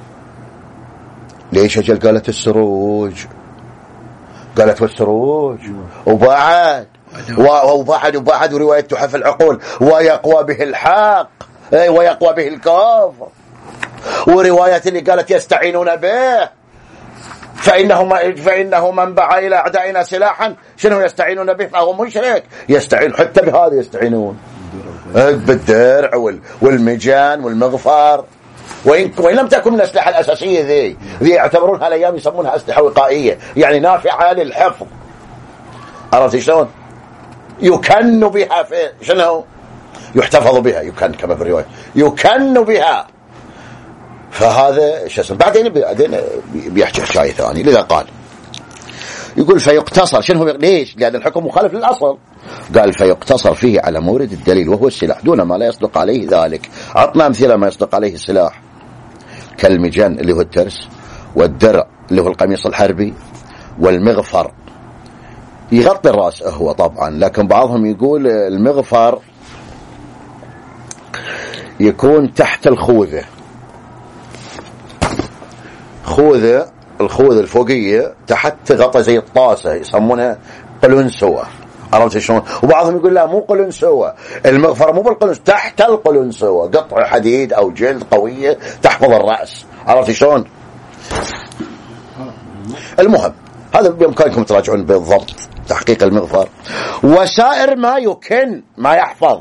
ليش أجل قالت السروج، قالت والسروج وبعد وبعد وبعد ورواية تحف العقول ويقوى به الحق ويقوى به الكفر، ورواية اللي قالت يستعينون به فإنه, فإنه من باع إلى أعدائنا سلاحا شنو يستعينون به فهو مشرك. يستعين حتى بهذا، يستعينون بالدرع والمجان والمغفر، وإن, وإن لم تكن من الأسلحة الأساسية ذي ذي يعتبرونها الأيام يسمونها أسلحة وقائية، يعني نافعة للحفظ، عرفت شلون؟ يكن بها في شنو؟ يحتفظ بها، يكن كما في الرواية يكن بها. فهذا شو اسمه. بعدين بعدين بيحكي شيء ثاني. لذا قال يقول فيقتصر شنو هو؟ ليش؟ لأن الحكم مخالف للأصل. قال فيقتصر فيه على مورد الدليل وهو السلاح دون ما لا يصدق عليه ذلك. عطنا أمثلة ما يصدق عليه السلاح، كالمجان اللي هو الترس، والدرع اللي هو القميص الحربي، والمغفر يغطي الرأس هو طبعا، لكن بعضهم يقول المغفر يكون تحت الخوذة، خوذة الخوذة الفوقية تحت غطى زي الطاسة يسمونها قلنسوة، عرفت شلون؟ وبعضهم يقول لا مو قلنسوة، المغفر مو بالقلنسوة، تحت القلنسوة قطع حديد أو جلد قوية تحفظ الرأس، عرفت شلون؟ المهم هذا بإمكانكم تراجعون بالضبط تحقيق المغفر. وسائر ما يكن ما يحفظ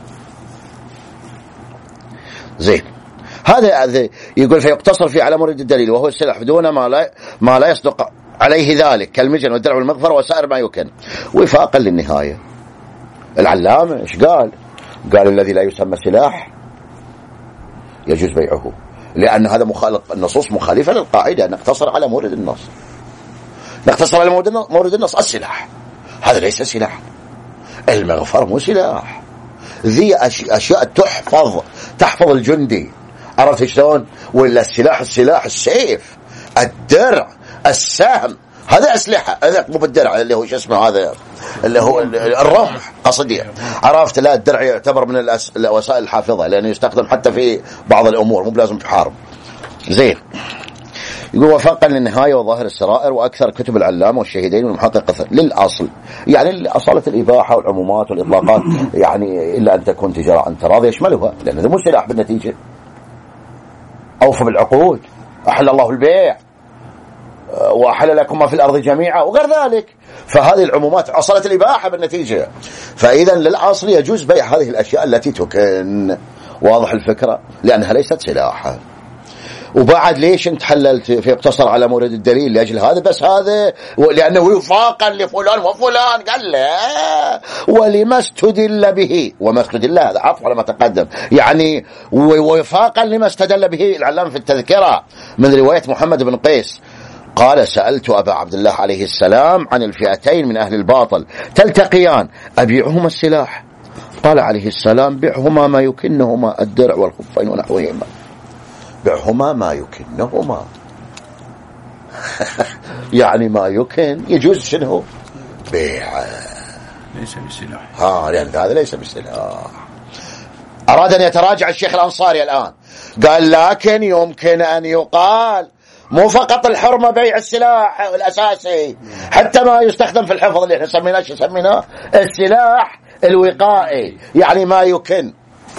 زين. هذا يقول فيقتصر فيه على مورد الدليل وهو السلاح دون ما لا ما لا يصدق عليه ذلك كالمجن والدرع والمغفر وسائر ما يكن. وفاقا للنهاية العلامة ايش قال؟ قال الذي لا يسمى سلاح يجوز بيعه، لأن هذا مخالف، النصوص مخالفة للقاعدة، نقتصر على مورد النص، نقتصر على مورد النص. السلاح هذا ليس سلاح، المغفر مو سلاح، ذي أشياء تحفظ تحفظ الجندي، عرفت شلون؟ ولا السلاح السلاح السيف، الدرع، السهم، هذا أسلحة. هذا مو بالدرع اللي هو شو اسمه، هذا اللي هو الرمح قصدي، عرفت؟ لا، الدرع يعتبر من الوسائل الحافظة لأنه يستخدم حتى في بعض الأمور، مو بلازم في حرب. زين، يقول وفاقا للنهاية وظاهر السرائر وأكثر كتب العلامة والشهيدين والمحقق للأصل، يعني أصالة الإباحة والعمومات والإطلاقات، يعني إلا أن تكون تجارة عن تراض يشملها، لأن هذا مو سلاح بالنتيجة. أوفوا بالعقود، أحل الله البيع وأحل لكم ما في الأرض جميعا وغير ذلك، فهذه العمومات أصالة الإباحة بالنتيجة. فإذا للأصل يجوز بيع هذه الأشياء التي تكن، واضح الفكرة، لأنها ليست سلاحا. وبعد ليش انت حللت في اقتصر على مورد الدليل لأجل هذا بس، هذا لأنه وفاقا لفلان وفلان، قال لا ولما استدل به، وما استدل هذا عطف على ما تقدم، يعني وفاقا لما استدل به العلامة في التذكرة من رواية محمد بن قيس قال سألت أبا عبد الله عليه السلام عن الفئتين من أهل الباطل تلتقيان أبيعهما السلاح؟ قال عليه السلام بيعهما ما يكنهما الدرع والخفين ونحوهما، بيعهما ما يكنهما يعني ما يكن يجوز شنو بيع، ليس بسلاح، ها لأن هذا ليس بسلاح. أراد أن يتراجع الشيخ الأنصاري الآن، قال لكن يمكن أن يقال مو فقط الحرمة بيع السلاح الأساسي، حتى ما يستخدم في الحفظ اللي احنا سميناه شو سميناه السلاح الوقائي، يعني ما يكن.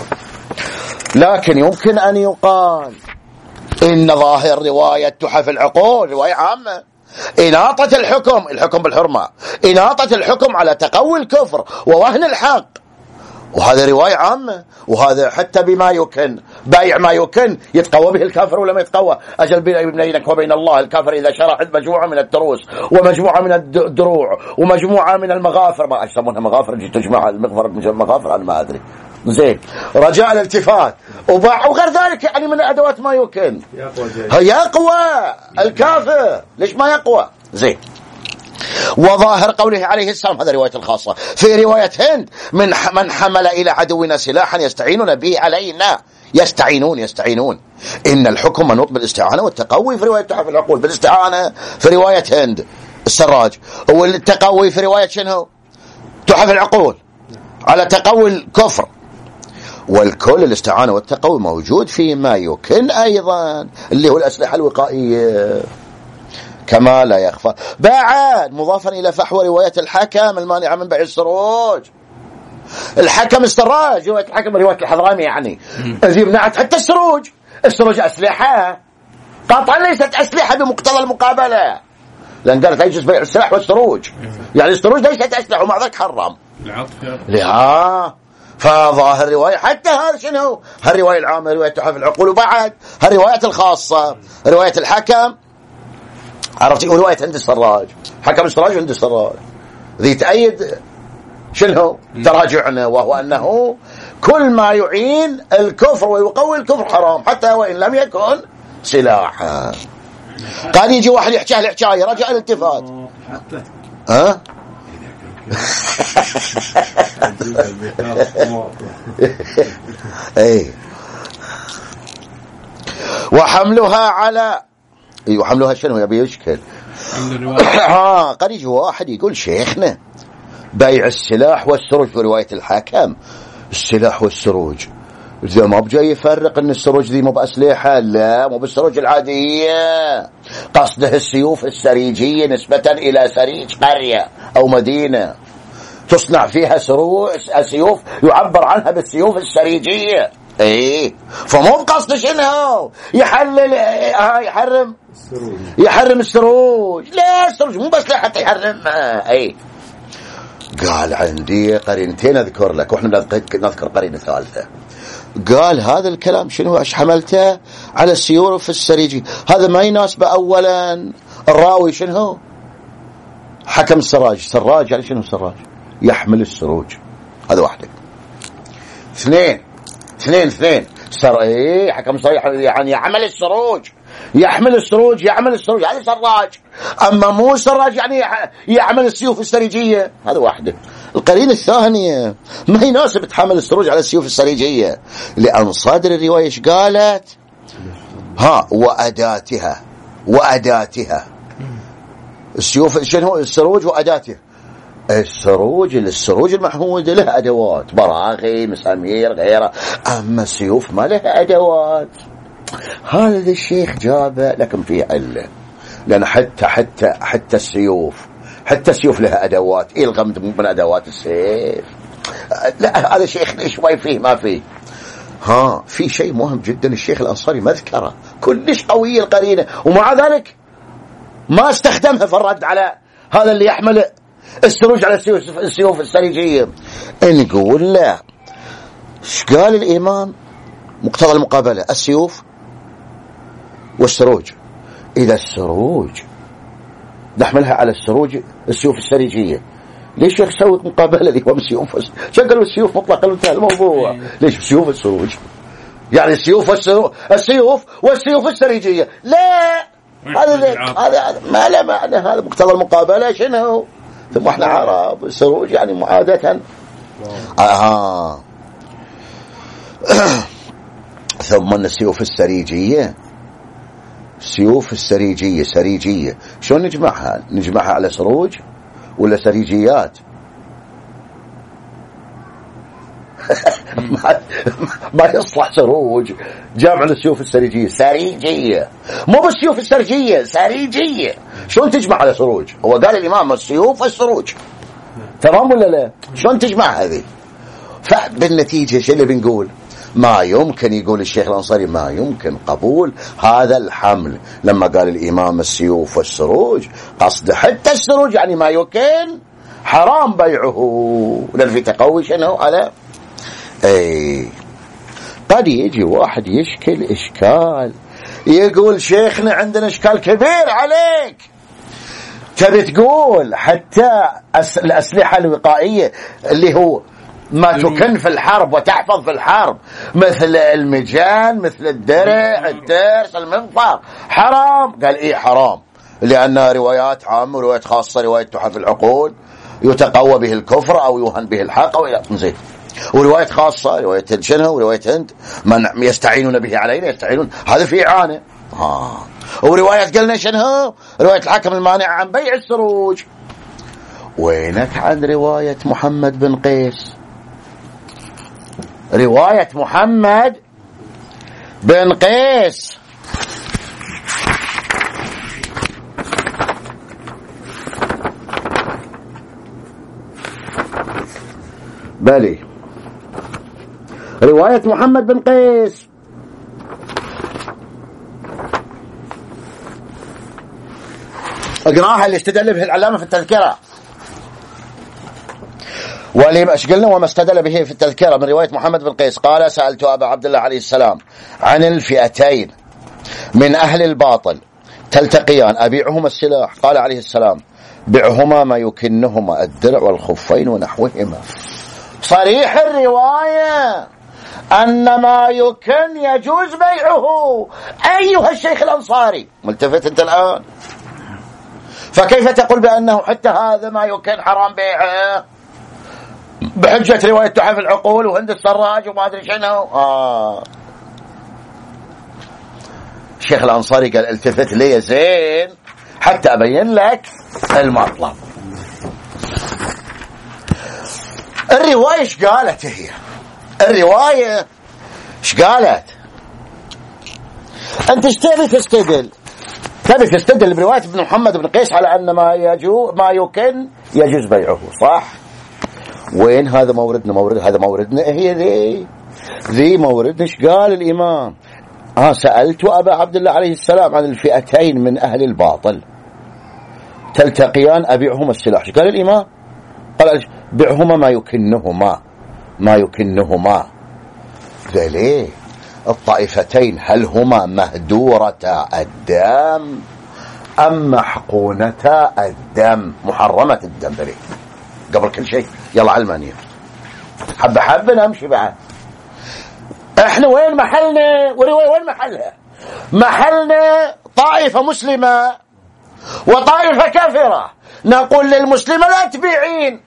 لكن يمكن أن يقال إن ظاهر رواية تحف العقول رواية عامة، إناطة الحكم، الحكم بالحرمة، إناطة الحكم على تقوي الكفر ووهن الحق، وهذا رواية عامة، وهذا حتى بما يكن، بايع ما يكن يتقوى به الكافر ولا ما يتقوى. أجل بينك وبين الله، الكافر إذا شرح مجموعة من التروس ومجموعة من الدروع ومجموعة من المغافر، ما يسمونها مغافر، تجمع المغفر من المغافر، أنا ما أدري. زين، رجاء الالتفات وباع وغير ذلك، يعني من أدوات ما يكن يقوى الكافر، ليش ما يقوى؟ زين. وظاهر قوله عليه السلام، هذا رواية الخاصة، في رواية هند من من حمل إلى عدونا سلاحا يستعينون به علينا، يستعينون يستعينون إن الحكم منوط بالاستعانة والتقوي، في رواية تحف العقول بالاستعانة في رواية هند السراج، والتقوي في رواية شنو تحف العقول على تقوي الكفر. والكل الاستعانة والتقوي موجود فيما يكن أيضا اللي هو الأسلحة الوقائية كما لا يخفى. بعد مضافا إلى فحوى رواية الحكم المانعة من بيع السروج، الحكم السراج رواية الحكم رواية الحضرمي، يعني ذي منعت حتى السروج، السروج أسلحة قطعا ليست أسلحة بمقتضى المقابلة، لأن قالت يجوز بيع السلاح والسروج، يعني السروج ليست أسلحة ومع ذلك حرم لا. فظاهر رواية حتى هذا شنو هالرواية العامة رواية تحف العقول، وبعد هالروايات الخاصة رواية الحكم، عرفت، ورواية هند السراج، حكم السراج وهند السراج، ذي تأيد شنو تراجعنا، وهو أنه كل ما يعين الكفر ويقوي الكفر حرام حتى وإن لم يكن سلاحا. قال يجي واحد يحكي الحكاية رجع الالتفات، ها اي وحملها على وحملها شنو يبي يشكل ها قد يجي واحد يقول شيخنا بيع السلاح والسروج في رواية الحاكم، السلاح والسروج إذا ما بجاي يفرق ان السروج ذي مو بأسلحة، لا مو بالسروج العادية، قصده السيوف السريجية نسبة إلى سريج قرية أو مدينة تصنع فيها سيوف يعبر عنها بالسيوف السريجية. ايه فمو بقصد شنو يحلل اه يحرم السروج، يحرم السروج، لا السروج مو بس حتى يحرمها. ايه قال عندي قرينتين اذكر لك، واحنا نذكر قرينة ثالثة. قال هذا الكلام شنو ايش حملته على السيوف السريجي، هذا ما يناسب. اولا الراوي شنو حكم السراج، سراج يعني شنو سراج يحمل السروج، هذا واحدة. اثنين اثنين اثنين سر إيه حكم صريح يعني يعمل السروج، يحمل السروج، يعمل السروج، هذا سراج. أما مو سراج يعني يعمل السيوف السريجية، هذا واحدة. القرينة الثانية ما يناسب تحمل السروج على السيوف السريجية، لأن صادر الرواية إيش قالت؟ ها وأداتها، وأداتها السيوف شنو السروج وأداتها. السروج السروج المحمود له أدوات، براغي، مسامير، غيره. أما السيوف ما له أدوات. هذا الشيخ جابه لكن فيه علة، لأن حتى حتى حتى السيوف حتى السيوف لها أدوات. إيه الغمد من أدوات السيف؟ لا هذا الشيخ شوي فيه ما فيه. ها في شيء مهم جدا الشيخ الأنصاري ما ذكره، كلش قوية القرينة، ومع ذلك ما استخدمها في الرد على هذا اللي يحمل السروج على السيوف, السيوف السريجية. نقول لا، ايش قال الإمام؟ مقتضى المقابلة السيوف والسروج. إذا السروج نحملها على السروج السيوف السريجية، ليش يسوي مقابلة لهم السيوف؟ شكلوا السيوف مطلقا وانتهى الموضوع. ليش السيوف السروج؟ يعني السيوف والسيوف السيوف والسيوف السريجية؟ لا، هذا هذا ما له معنى. هذا مقتضى المقابلة شنو؟ ثم احنا عرب، السروج يعني معادة. آه. ثم السيوف السريجية، السيوف السريجية سريجية شلون نجمعها؟ نجمعها على سروج ولا سريجيات؟ ما يصلح سروج جامع السيوف السريجية، سريجية، مو بالسيوف السريجية، سريجية. شلون تجمع على سروج؟ هو قال الإمام السيوف والسروج، تمام ولا لا؟ شلون تجمع هذه؟ فبالنتيجة شو اللي بنقول؟ ما يمكن يقول الشيخ الأنصاري ما يمكن قبول هذا الحمل. لما قال الإمام السيوف والسروج قصد حتى السروج يعني ما يمكن حرام بيعه، لأن في تقوي شنو على اي. قد يجي واحد يشكل إشكال يقول شيخنا عندنا إشكال كبير عليك، تبي تقول حتى الأسلحة الوقائية اللي هو ما تكن في الحرب وتحفظ في الحرب مثل المجان، مثل الدرع، الترس، المنفر، حرام؟ قال إيه حرام، لأنها روايات عامة وروايات خاصة، رواية تحف العقول يتقوى به الكفر أو يوهن به الحق أو زين، ورواية خاصة رواية شنو ورواية هند من يستعينون به علينا يستعينون، هذا في إعانة. آه. ورواية قلنا شنو رواية الحكم المانع عن بيع السروج. وينك عن رواية محمد بن قيس؟ رواية محمد بن قيس بلي، رواية محمد بن قيس اقراها اللي استدل به العلامة في التذكرة، ولما قلنا وما استدل به في التذكرة من رواية محمد بن قيس قال سألت أبا عبد الله عليه السلام عن الفئتين من أهل الباطل تلتقيان أبيعهما السلاح؟ قال عليه السلام بعهما ما يكنهما الدرع والخفين ونحوهما. صريح الرواية أن ما يكن يجوز بيعه. أيها الشيخ الأنصاري ملتفت أنت الآن، فكيف تقول بأنه حتى هذا ما يكن حرام بيعه بحجة رواية تحف العقول وهند السراج وما أدري شنو؟ آه. الشيخ الأنصاري قال التفت لي زين حتى أبين لك المطلب. الرواية ايش قالت؟ هي الرواية ايش قالت؟ أنت ايش تبي تستدل؟ تبي تستدل برواية ابن محمد بن قيس على أن ما يجو ما يكن يجوز بيعه، صح؟ وين هذا موردنا؟ مورد هذا موردنا هي ذي ذي موردنا. ايش قال الإمام؟ آه سألت أبا عبد الله عليه السلام عن الفئتين من أهل الباطل تلتقيان أبيعهما السلاح. ايش قال الإمام؟ قال بيعهما ما يكنهما ما يكنهما. ذي ليه الطائفتين هل هما مهدورة الدم أم محقونة الدم محرمة الدم؟ ذي قبل كل شيء يلا علمانية حبة حبة نمشي بعد. احنا وين محلنا؟ ورواية وين محلها؟ محلنا طائفة مسلمة وطائفة كافرة. نقول للمسلمة لا تبيعين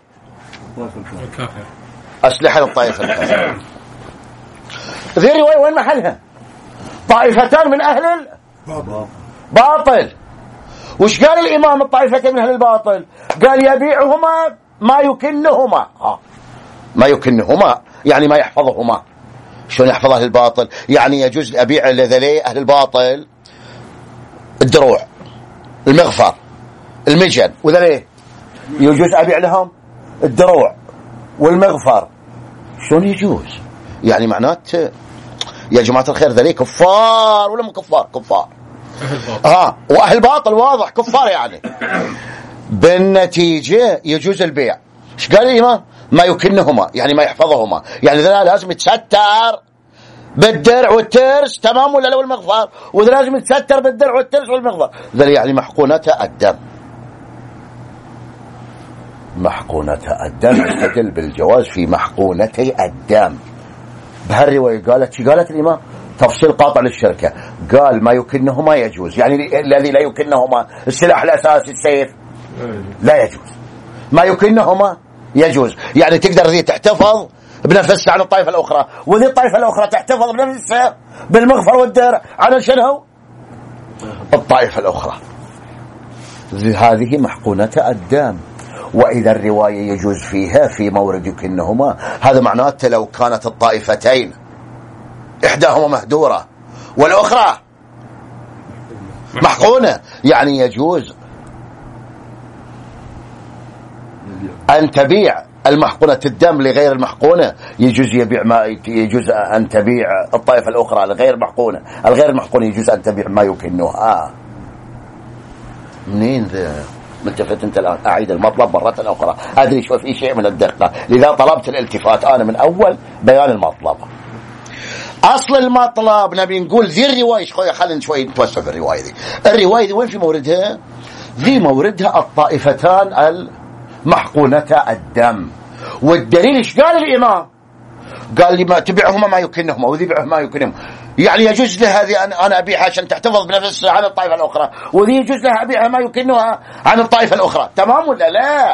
أسلحة للطائفة الكافرة. ذي رواية وين محلها؟ طائفتان من أهل الباطل. وش قال الإمام الطائفتين من أهل الباطل؟ قال يبيعهما ما يكنهما. ها. ما يكنهما يعني ما يحفظهما. شلون يحفظ أهل الباطل؟ يعني يجوز أبيع لذلي أهل الباطل الدروع، المغفر، المجن، وذلي يجوز أبيع لهم الدروع والمغفر. شلون يجوز؟ يعني معنات يا جماعة الخير ذلي كفار ولا مو كفار؟ كفار. ها. وأهل باطل واضح كفار يعني. بالنتيجة يجوز البيع. ايش قال الإمام؟ ما يكنهما يعني ما يحفظهما، يعني ذا لازم يتستر بالدرع والترس، تمام ولا لو المغفر؟ وذا لازم يتستر بالدرع والترس والمغفر. ذا يعني محقونته الدم. محقونته الدم يستدل بالجواز في محقونتي الدم. بهالرواية قالت شي قالت الإمام؟ تفصيل قاطع للشركة. قال ما يكنهما يجوز، يعني الذي لا يكنهما السلاح الأساسي السيف لا يجوز. ما يكنهما يجوز، يعني تقدر ذي تحتفظ بنفسها عن الطائفة الأخرى، وذي الطائفة الأخرى تحتفظ بنفسها بالمغفر والدرع عن شنو الطائفة الأخرى. هذه محقونة الدم. وإذا الرواية يجوز فيها في مورد يكنهما، هذا معناته لو كانت الطائفتين إحداهما مهدورة والأخرى محقونة، يعني يجوز أن تبيع المحقونة الدم لغير المحقونة. يجوز يبيع ما يجوز أن تبيع الطائفة الأخرى لغير محقونة. الغير المحقونة يجوز أن تبيع ما يكنها. منين ذا؟ ملتفت أنت الآن. أعيد المطلب مرة أخرى. أدري شو في شيء من الدقة، لذا طلبت الالتفات أنا من أول بيان المطلب. أصل المطلب نبي نقول ذي الرواية شوية، خلينا شوي نتوسع بالرواية ذي. الرواية ذي وين في موردها؟ ذي موردها الطائفتان المحقونة الدم. والدليل إيش قال الإمام؟ قال لي ما تبيعهما ما يكنهما وذي بيعه ما يكنهما، يعني يجوز لها هذه أن أنا أبيعها عشان تحتفظ بنفسها عن الطائفة الأخرى، وذي يجوز لها أبيعها ما يكنها عن الطائفة الأخرى. تمام ولا لا؟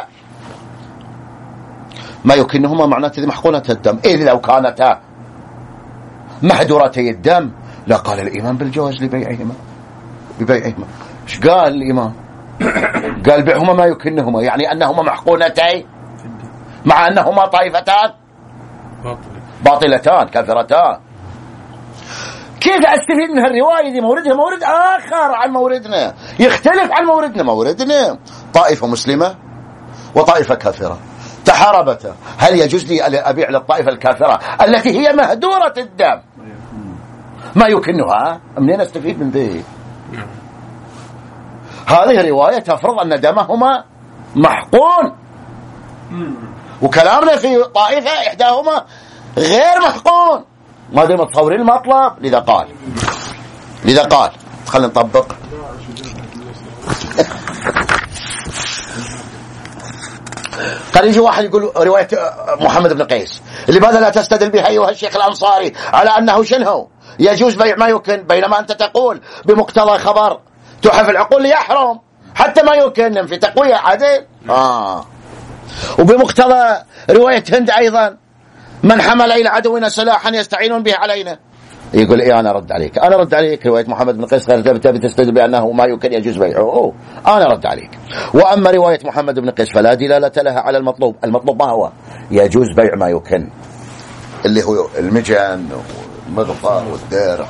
ما يكنهما معناته ذي محقونة الدم. إذ لو كانتا مهدورتي الدم لقال الإمام بالجواز لبيعهما ببيعهما. إيش قال الإمام؟ قال بيعهما ما يكنهما، يعني أنهما محقونتي مع أنهما طائفتان باطلتان كافرتان. كيف أستفيد من هالرواية دي؟ موردها مورد آخر عن موردنا، يختلف عن موردنا. موردنا طائفة مسلمة وطائفة كافرة تحاربتا، هل يجوز لي أن أبيع للطائفة الكافرة التي هي مهدورة الدم ما يكنها؟ منين أستفيد من ذي؟ هذه الرواية تفرض أن دمهما محقون، وكلامنا في طائفة إحداهما غير محقون. ما دام متصورين المطلب، لذا قال لذا قال خلينا نطبق. قال يجي واحد يقول رواية محمد بن قيس لماذا لا تستدل بها أيها الشيخ الأنصاري على أنه شنو يجوز بيع ما يمكن، بينما أنت تقول بمقتضى خبر تحف العقول يحرم حتى ما يمكن في تقوية عدل. آه. وبمقتضى رواية هند أيضا من حمل إلى عدونا سلاحا يستعينون به علينا. يقول إيه أنا رد عليك أنا رد عليك رواية محمد بن قيس غير تبي تستدل بأنه ما يمكن يجوز بيعه. أوه. أنا رد عليك. وأما رواية محمد بن قيس فلا دلالة لها على المطلوب. المطلوب ما هو؟ يجوز بيع ما يمكن اللي هو المجن والمغفر والدرع.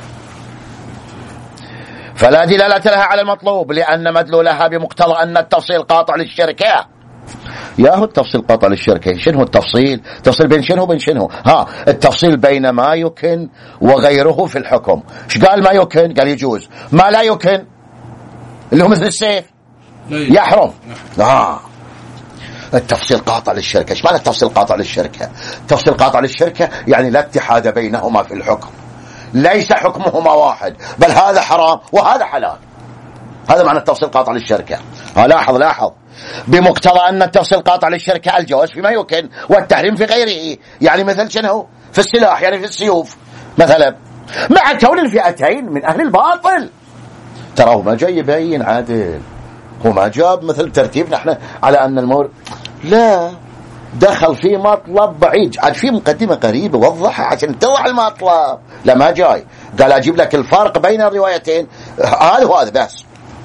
فلا دلالة لها على المطلوب لأن مدلولها بمقتضى أن التفصيل قاطع للشركة. يا هو التفصيل قاطع للشركة. شنو التفصيل؟ تفصيل بين شنو وبين شنو؟ ها التفصيل بين ما يمكن وغيره في الحكم. ايش قال ما يمكن؟ قال يجوز. ما لا يمكن اللي هو مثل السيف يحرم. ها التفصيل قاطع للشركة. ايش معنى التفصيل قاطع للشركة؟ التفصيل قاطع للشركة يعني لا اتحاد بينهما في الحكم، ليس حكمهما واحد، بل هذا حرام وهذا حلال. هذا معنى التفصيل قاطع للشركة. ها لاحظ لاحظ بمقتضى أن التفصيل قاطع للشركة الجواز فيما يمكن والتحريم في غيره. يعني مثل شنو؟ في السلاح، يعني في السيوف مثلا، مع كون الفئتين من أهل الباطل. ترى هو ما جاي يبين عادل، هو ما جاب مثل ترتيبنا احنا على أن المورد، لا، دخل في مطلب بعيد، عاد في مقدمة قريبة وضحها عشان توضح المطلب. لا ما جاي قال أجيب لك الفرق بين الروايتين، هذا وهذا بس،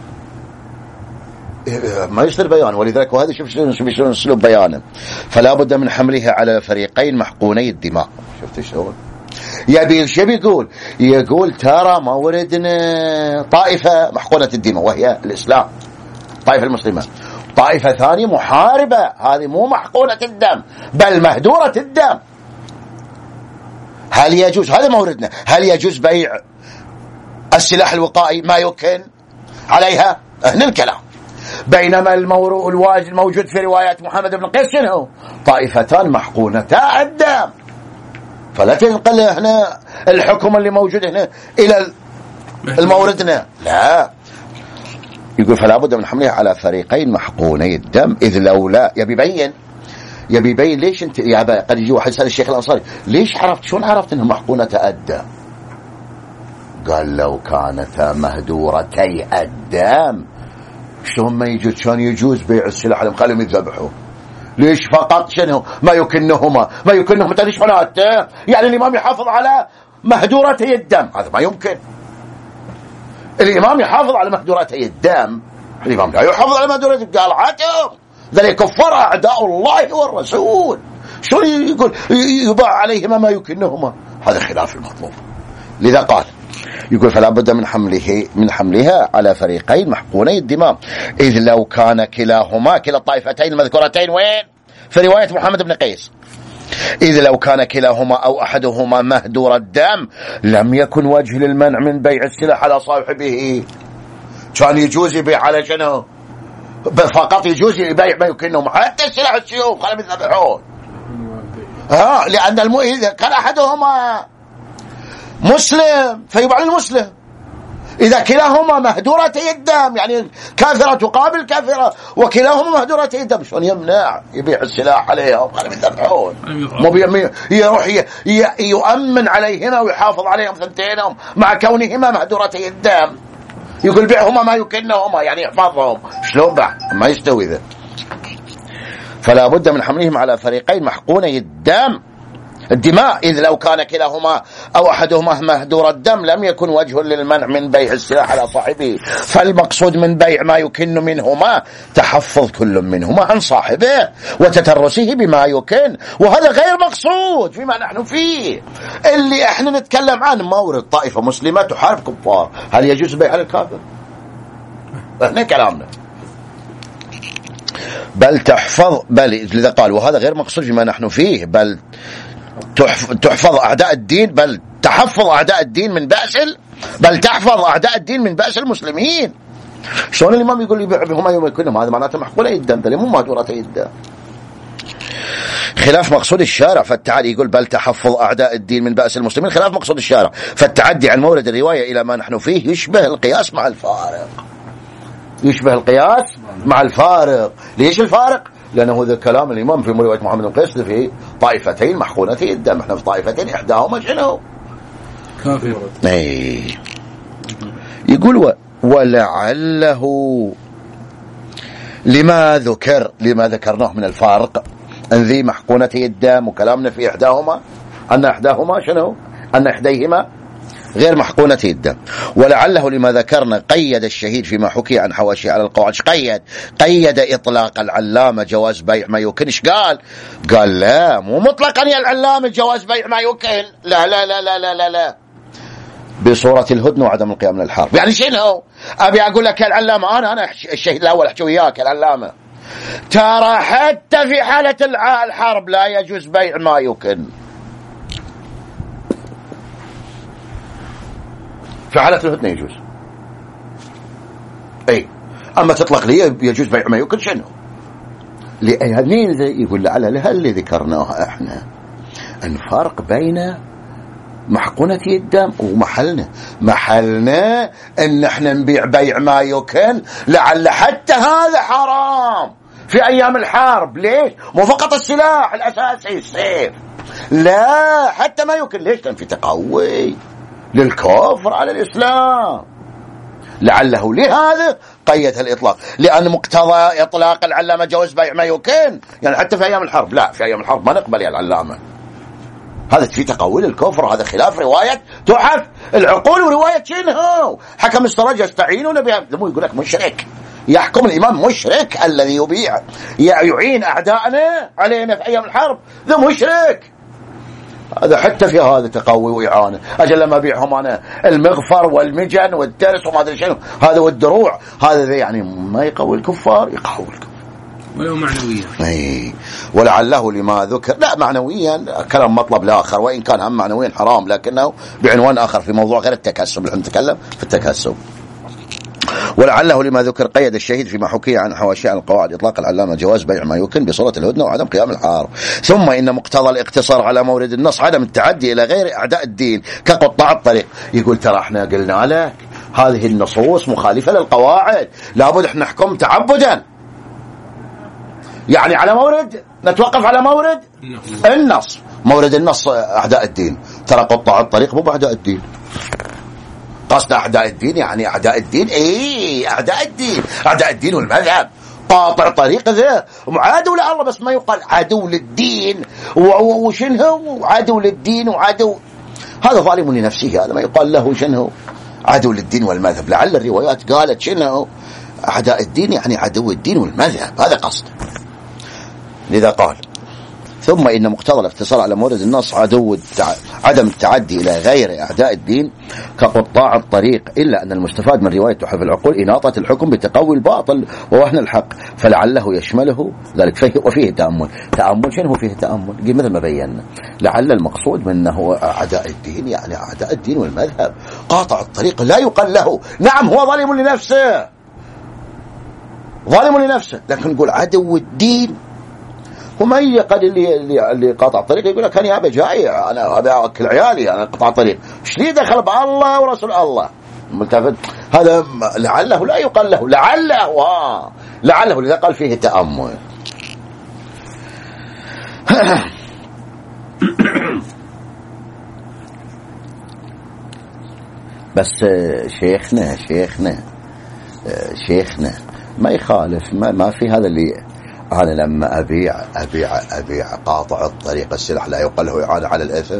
ما يصير بيان. ولذلك وهذا شوف شلون اسلوب بيانه. فلا بد من حملها على فريقين محقوني الدماء. شفت شلون يبي شو بيقول؟ يقول ترى موردنا طائفة محقونة الدماء وهي الإسلام، طائفة المسلمة، طائفة ثانية محاربة، هذه مو محقونة الدم بل مهدورة الدم. هل يجوز، هذا موردنا، هل يجوز بيع السلاح الوقائي ما يمكن عليها؟ هنا الكلام. بينما المورو الواجد الموجود في روايات محمد بن قيس شنو؟ طائفتان محقونتا الدم. فلا تنقل هنا الحكم اللي موجود هنا إلى الموردنا، لا. يقول فلا بد من حملها على فريقين محقوني الدم، إذ لولا يبي يبين يبي يبين ليش انت يا ابا. قد يجي واحد يسأل الشيخ الأنصاري ليش عرفت، شلون عرفت انها محقونة الدم؟ قال لو كانتا مهدورتي الدم شلون ما يجوز، كان يجوز بيع السلاح لهم خليهم يذبحوا. ليش فقط شنو ما يكنهما ما يكنهما ليش حنات؟ يعني الإمام يحافظ على مهدورتي الدم، هذا ما يمكن. الإمام يحافظ على مهدورتي الدم، الإمام لا يحافظ على مهدورتي الدم. قال عدم ذلك كفر أعداء الله والرسول، شو يقول يباع عليهما ما يكنهما؟ هذا خلاف المطلوب. لذا قال يقول فلا بد من حمله من حملها على فريقين محقوني الدماء، إذ لو كان كلاهما كلا الطائفتين المذكورتين وين في رواية محمد بن قيس، إذ لو كان كلاهما أو أحدهما مهدور الدم لم يكن وجه للمنع من بيع السلاح على صاحبه. كان يجوز يبيع على شنو؟ فقط يجوز يبيع ما يمكنهم، حتى السلاح السيوف خلهم يذبحون. ها لأن المو... إذا كان أحدهما مسلم فيباع للمسلم، إذا كلاهما مهدورتي الدم يعني كافرة تقابل كافرة وكلاهما مهدورتي الدم شلون يمنع يبيع السلاح عليهم خلهم يذبحون؟ مو يروح يؤمن عليهما ويحافظ عليهم ثنتينهم مع كونهما مهدورتي الدم، يقول بيعهما ما يكنهما يعني يحفظهم. شلون بعد؟ ما يستوي ذا. فلا بد من حملهم على فريقين محقوني الدم الدماء، إذ لو كان كلاهما أو أحدهما مهدور الدم لم يكن وجه للمنع من بيع السلاح على صاحبه. فالمقصود من بيع ما يكن منهما تحفظ كل منهما عن صاحبه وتترسه بما يكن، وهذا غير مقصود فيما نحن فيه اللي احنا نتكلم عنه. مورد طائفة مسلمة تحارب كفار، هل يجوز بيع على الكافر؟ احنا كلامنا بل تحفظ، بل لذا قال وهذا غير مقصود فيما نحن فيه، بل تحفظ أعداء الدين، بل تحفظ أعداء الدين من بأس بل تحفظ أعداء الدين من بأس المسلمين. شلون الإمام يقول يبيع بهما يوم يكونهم؟ هذا معناته محقولة الدم، ده مو مهدورة الدم، خلاف مقصود الشارع. فالتعدي يقول بل تحفظ أعداء الدين من بأس المسلمين، خلاف مقصود الشارع. فالتعدي عن مورد الرواية إلى ما نحن فيه يشبه القياس مع الفارق، يشبه القياس مع الفارق. ليش الفارق؟ لأنه هذا كلام الإمام في رواية محمد بن قيس في طائفتين محقونتي الدم، احنا في طائفتين إحداهما شنو؟ كافر. اي يقول و... ولعله لما ذكر لما ذكرناه من الفارق أن ذي محقونتي الدم وكلامنا في إحداهما أن إحداهما شنو؟ أن إحديهما غير محقونة الدم. ولعله لما ذكرنا قيد الشهيد فيما حكي عن حواشي على القواعد. قيد قيد إطلاق العلامة جواز بيع ما يمكنش. قال قال لا مو مطلقا يا العلامة جواز بيع ما يمكن، لا لا لا لا لا لا, لا. بصورة الهدن وعدم القيام للحرب. يعني شنو أبي أقول لك يا العلامة؟ أنا أنا الشهيد الأول أحكي وياك العلامة، ترى حتى في حالة الحرب لا يجوز بيع ما يمكن، في حالة الهدنة يجوز. أي أما تطلق لي يجوز بيع ما يمكن شنو؟ لأنين يقول لعل اللي ذكرناه إحنا الفرق بين محقونة الدم ومحلنا. محلنا إن إحنا نبيع بيع ما يمكن، لعل حتى هذا حرام في أيام الحرب. ليش؟ مو فقط السلاح الأساسي السيف، لا حتى ما يمكن. ليش؟ كان في تقوي للكفر على الإسلام. لعله لهذا قيد الإطلاق، لأن مقتضى إطلاق العلامة جواز بيع ما يمكن، يعني حتى في أيام الحرب. لا، في أيام الحرب ما نقبل يا العلامة، هذا في تقوي للكفر، هذا خلاف رواية تحف العقول ورواية شنو حكم السراج يستعينون بها. مو يقول لك مشرك، يحكم الإمام مشرك الذي يبيع يعين أعداءنا علينا في أيام الحرب، ذا مشرك. هذا حتى في هذا تقوي وإعانة. أجل لما أبيعهم أنا المغفر والمجن والترس وما أدري شنو هذا والدروع، هذا يعني ما يقوي الكفار، يقوي الكفار ولو معنويا. اي ولعله لما ذكر. لا معنويا كلام مطلب الآخر، وإن كان هم معنويا حرام، لكنه بعنوان آخر في موضوع غير التكسب. نحن نتكلم في التكسب. ولعله لما ذكر قيد الشهيد فيما حكي عن حواشي عن القواعد إطلاق العلامة جواز بيع ما يمكن بصورة الهدنة وعدم قيام الحار. ثم إن مقتضى الاقتصار على مورد النص عدم التعدي إلى غير أعداء الدين كقطاع الطريق. يقول ترى احنا قلنا لك هذه النصوص مخالفة للقواعد، لابد احنا نحكم تعبدا، يعني على مورد نتوقف على مورد النص. مورد النص أعداء الدين، ترى قطاع الطريق مو بأعداء الدين. قصد أعداء الدين يعني أعداء الدين، إيه أعداء الدين، أعداء الدين والمذهب. قاطع طريق ذا عدو لله، بس ما يقال عدو للدين وشنه عدو للدين وعدو، هذا ظالم لنفسه، هذا ما يقال له شنه عدو للدين والمذهب. لعل الروايات قالت شنه أعداء الدين يعني عدو الدين والمذهب، هذا قصد. لذا قال ثم إن مقتضى الاقتصار على مورد النص عدو التع... عدم التعدي إلى غير أعداء الدين كقطاع الطريق، إلا أن المستفاد من رواية تحف العقول إناطة الحكم بتقوي الباطل ووهن الحق، فلعله يشمله ذلك فيه. وفيه تأمل. تأمل شنو فيه تأمل؟ مثل ما بينا، لعل المقصود منه أعداء الدين يعني أعداء الدين والمذهب. قاطع الطريق لا يقال له نعم هو ظالم لنفسه، ظالم لنفسه، لكن نقول عدو الدين. وما يقد اللي اللي, اللي قاطع الطريق يقول لك أنا أبي جائع، أنا أبي أكل عيالي، أنا قطع طريق، إيش لي دخل بالله ورسول الله؟ ملتفت. هذا لعله لا يقال له لعله ها لعله لذا قال فيه تأمل. بس شيخنا شيخنا شيخنا ما يخالف، ما, ما في هذا اللي أنا لما أبيع أبيع أبيع قاطع الطريق السلاح لا يقال له إعانة على الإثم.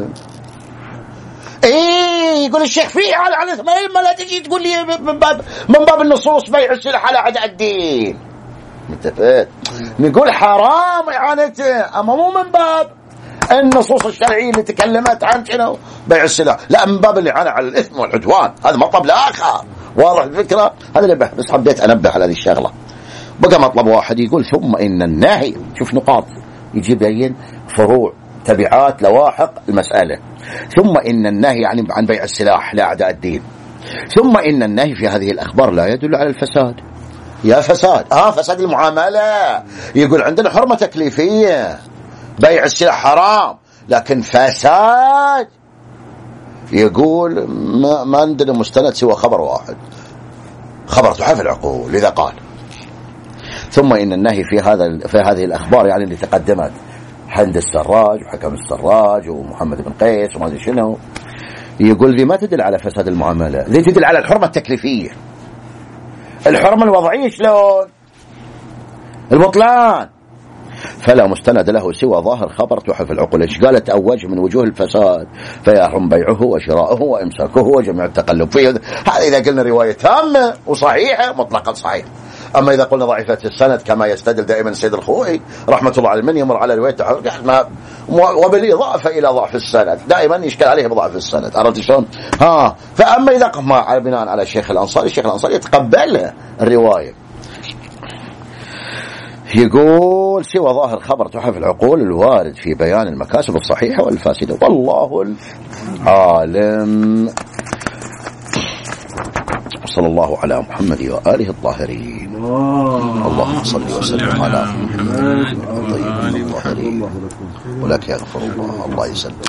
إيه يقول الشيخ فيه إعانة على الإثم، ما لا تجي تقول لي من باب من باب النصوص بيع السلاح على أعداء الدين. متفق؟ نقول حرام إعانته، أما مو من باب النصوص الشرعية اللي تكلمت عن شنو بيع السلاح، لا من باب الإعانة على الإثم والعدوان. هذا مطلب الآخر. واضح الفكرة؟ هذا اللي بس حبيت أنبه على هذه الشغلة. بقى مطلب واحد يقول ثم إن النهي، شوف نقاط يجي بين فروع تبعات لواحق المسألة. ثم إن النهي يعني عن بيع السلاح لأعداء الدين. ثم إن النهي في هذه الأخبار لا يدل على الفساد. يا فساد آه فساد المعاملة. يقول عندنا حرمة تكليفية، بيع السلاح حرام، لكن فساد يقول ما, ما عندنا مستند سوى خبر واحد، خبر تحف العقول. لذا قال ثم إن النهي في هذا في هذه الأخبار يعني اللي تقدمت، حند السراج وحكم السراج ومحمد بن قيس وما أدري شنو، يقول ذي ما تدل على فساد المعاملة، ذي تدل على الحرمة التكليفية. الحرمة الوضعية شلون؟ البطلان. فلا مستند له سوى ظاهر خبر تحف العقول. ايش قالت؟ أو وجه من وجوه الفساد فيحرم بيعه وشراؤه وإمساكه وجميع التقلب فيه. هذا إذا قلنا رواية تامة وصحيحة مطلقا صحيح. أما إذا قلنا ضعيفة السند كما يستدل دائما السيد الخوئي رحمة الله عليه من يمر على رواية وبالإضافة إلى ضعف السند دائما يشكل عليه بضعف السند. عرفت شلون؟ ها فأما إذا قم على بناء على الشيخ الأنصاري، الشيخ الأنصاري يتقبلها الرواية. يقول سوى ظاهر خبر تحف العقول الوارد في بيان المكاسب الصحيحة والفاسدة، والله العالم. صلى الله على محمد وآله الطاهرين. اللهم صل وسلم على محمد وآله الطاهرين ولك يغفر الله. الله يسلم.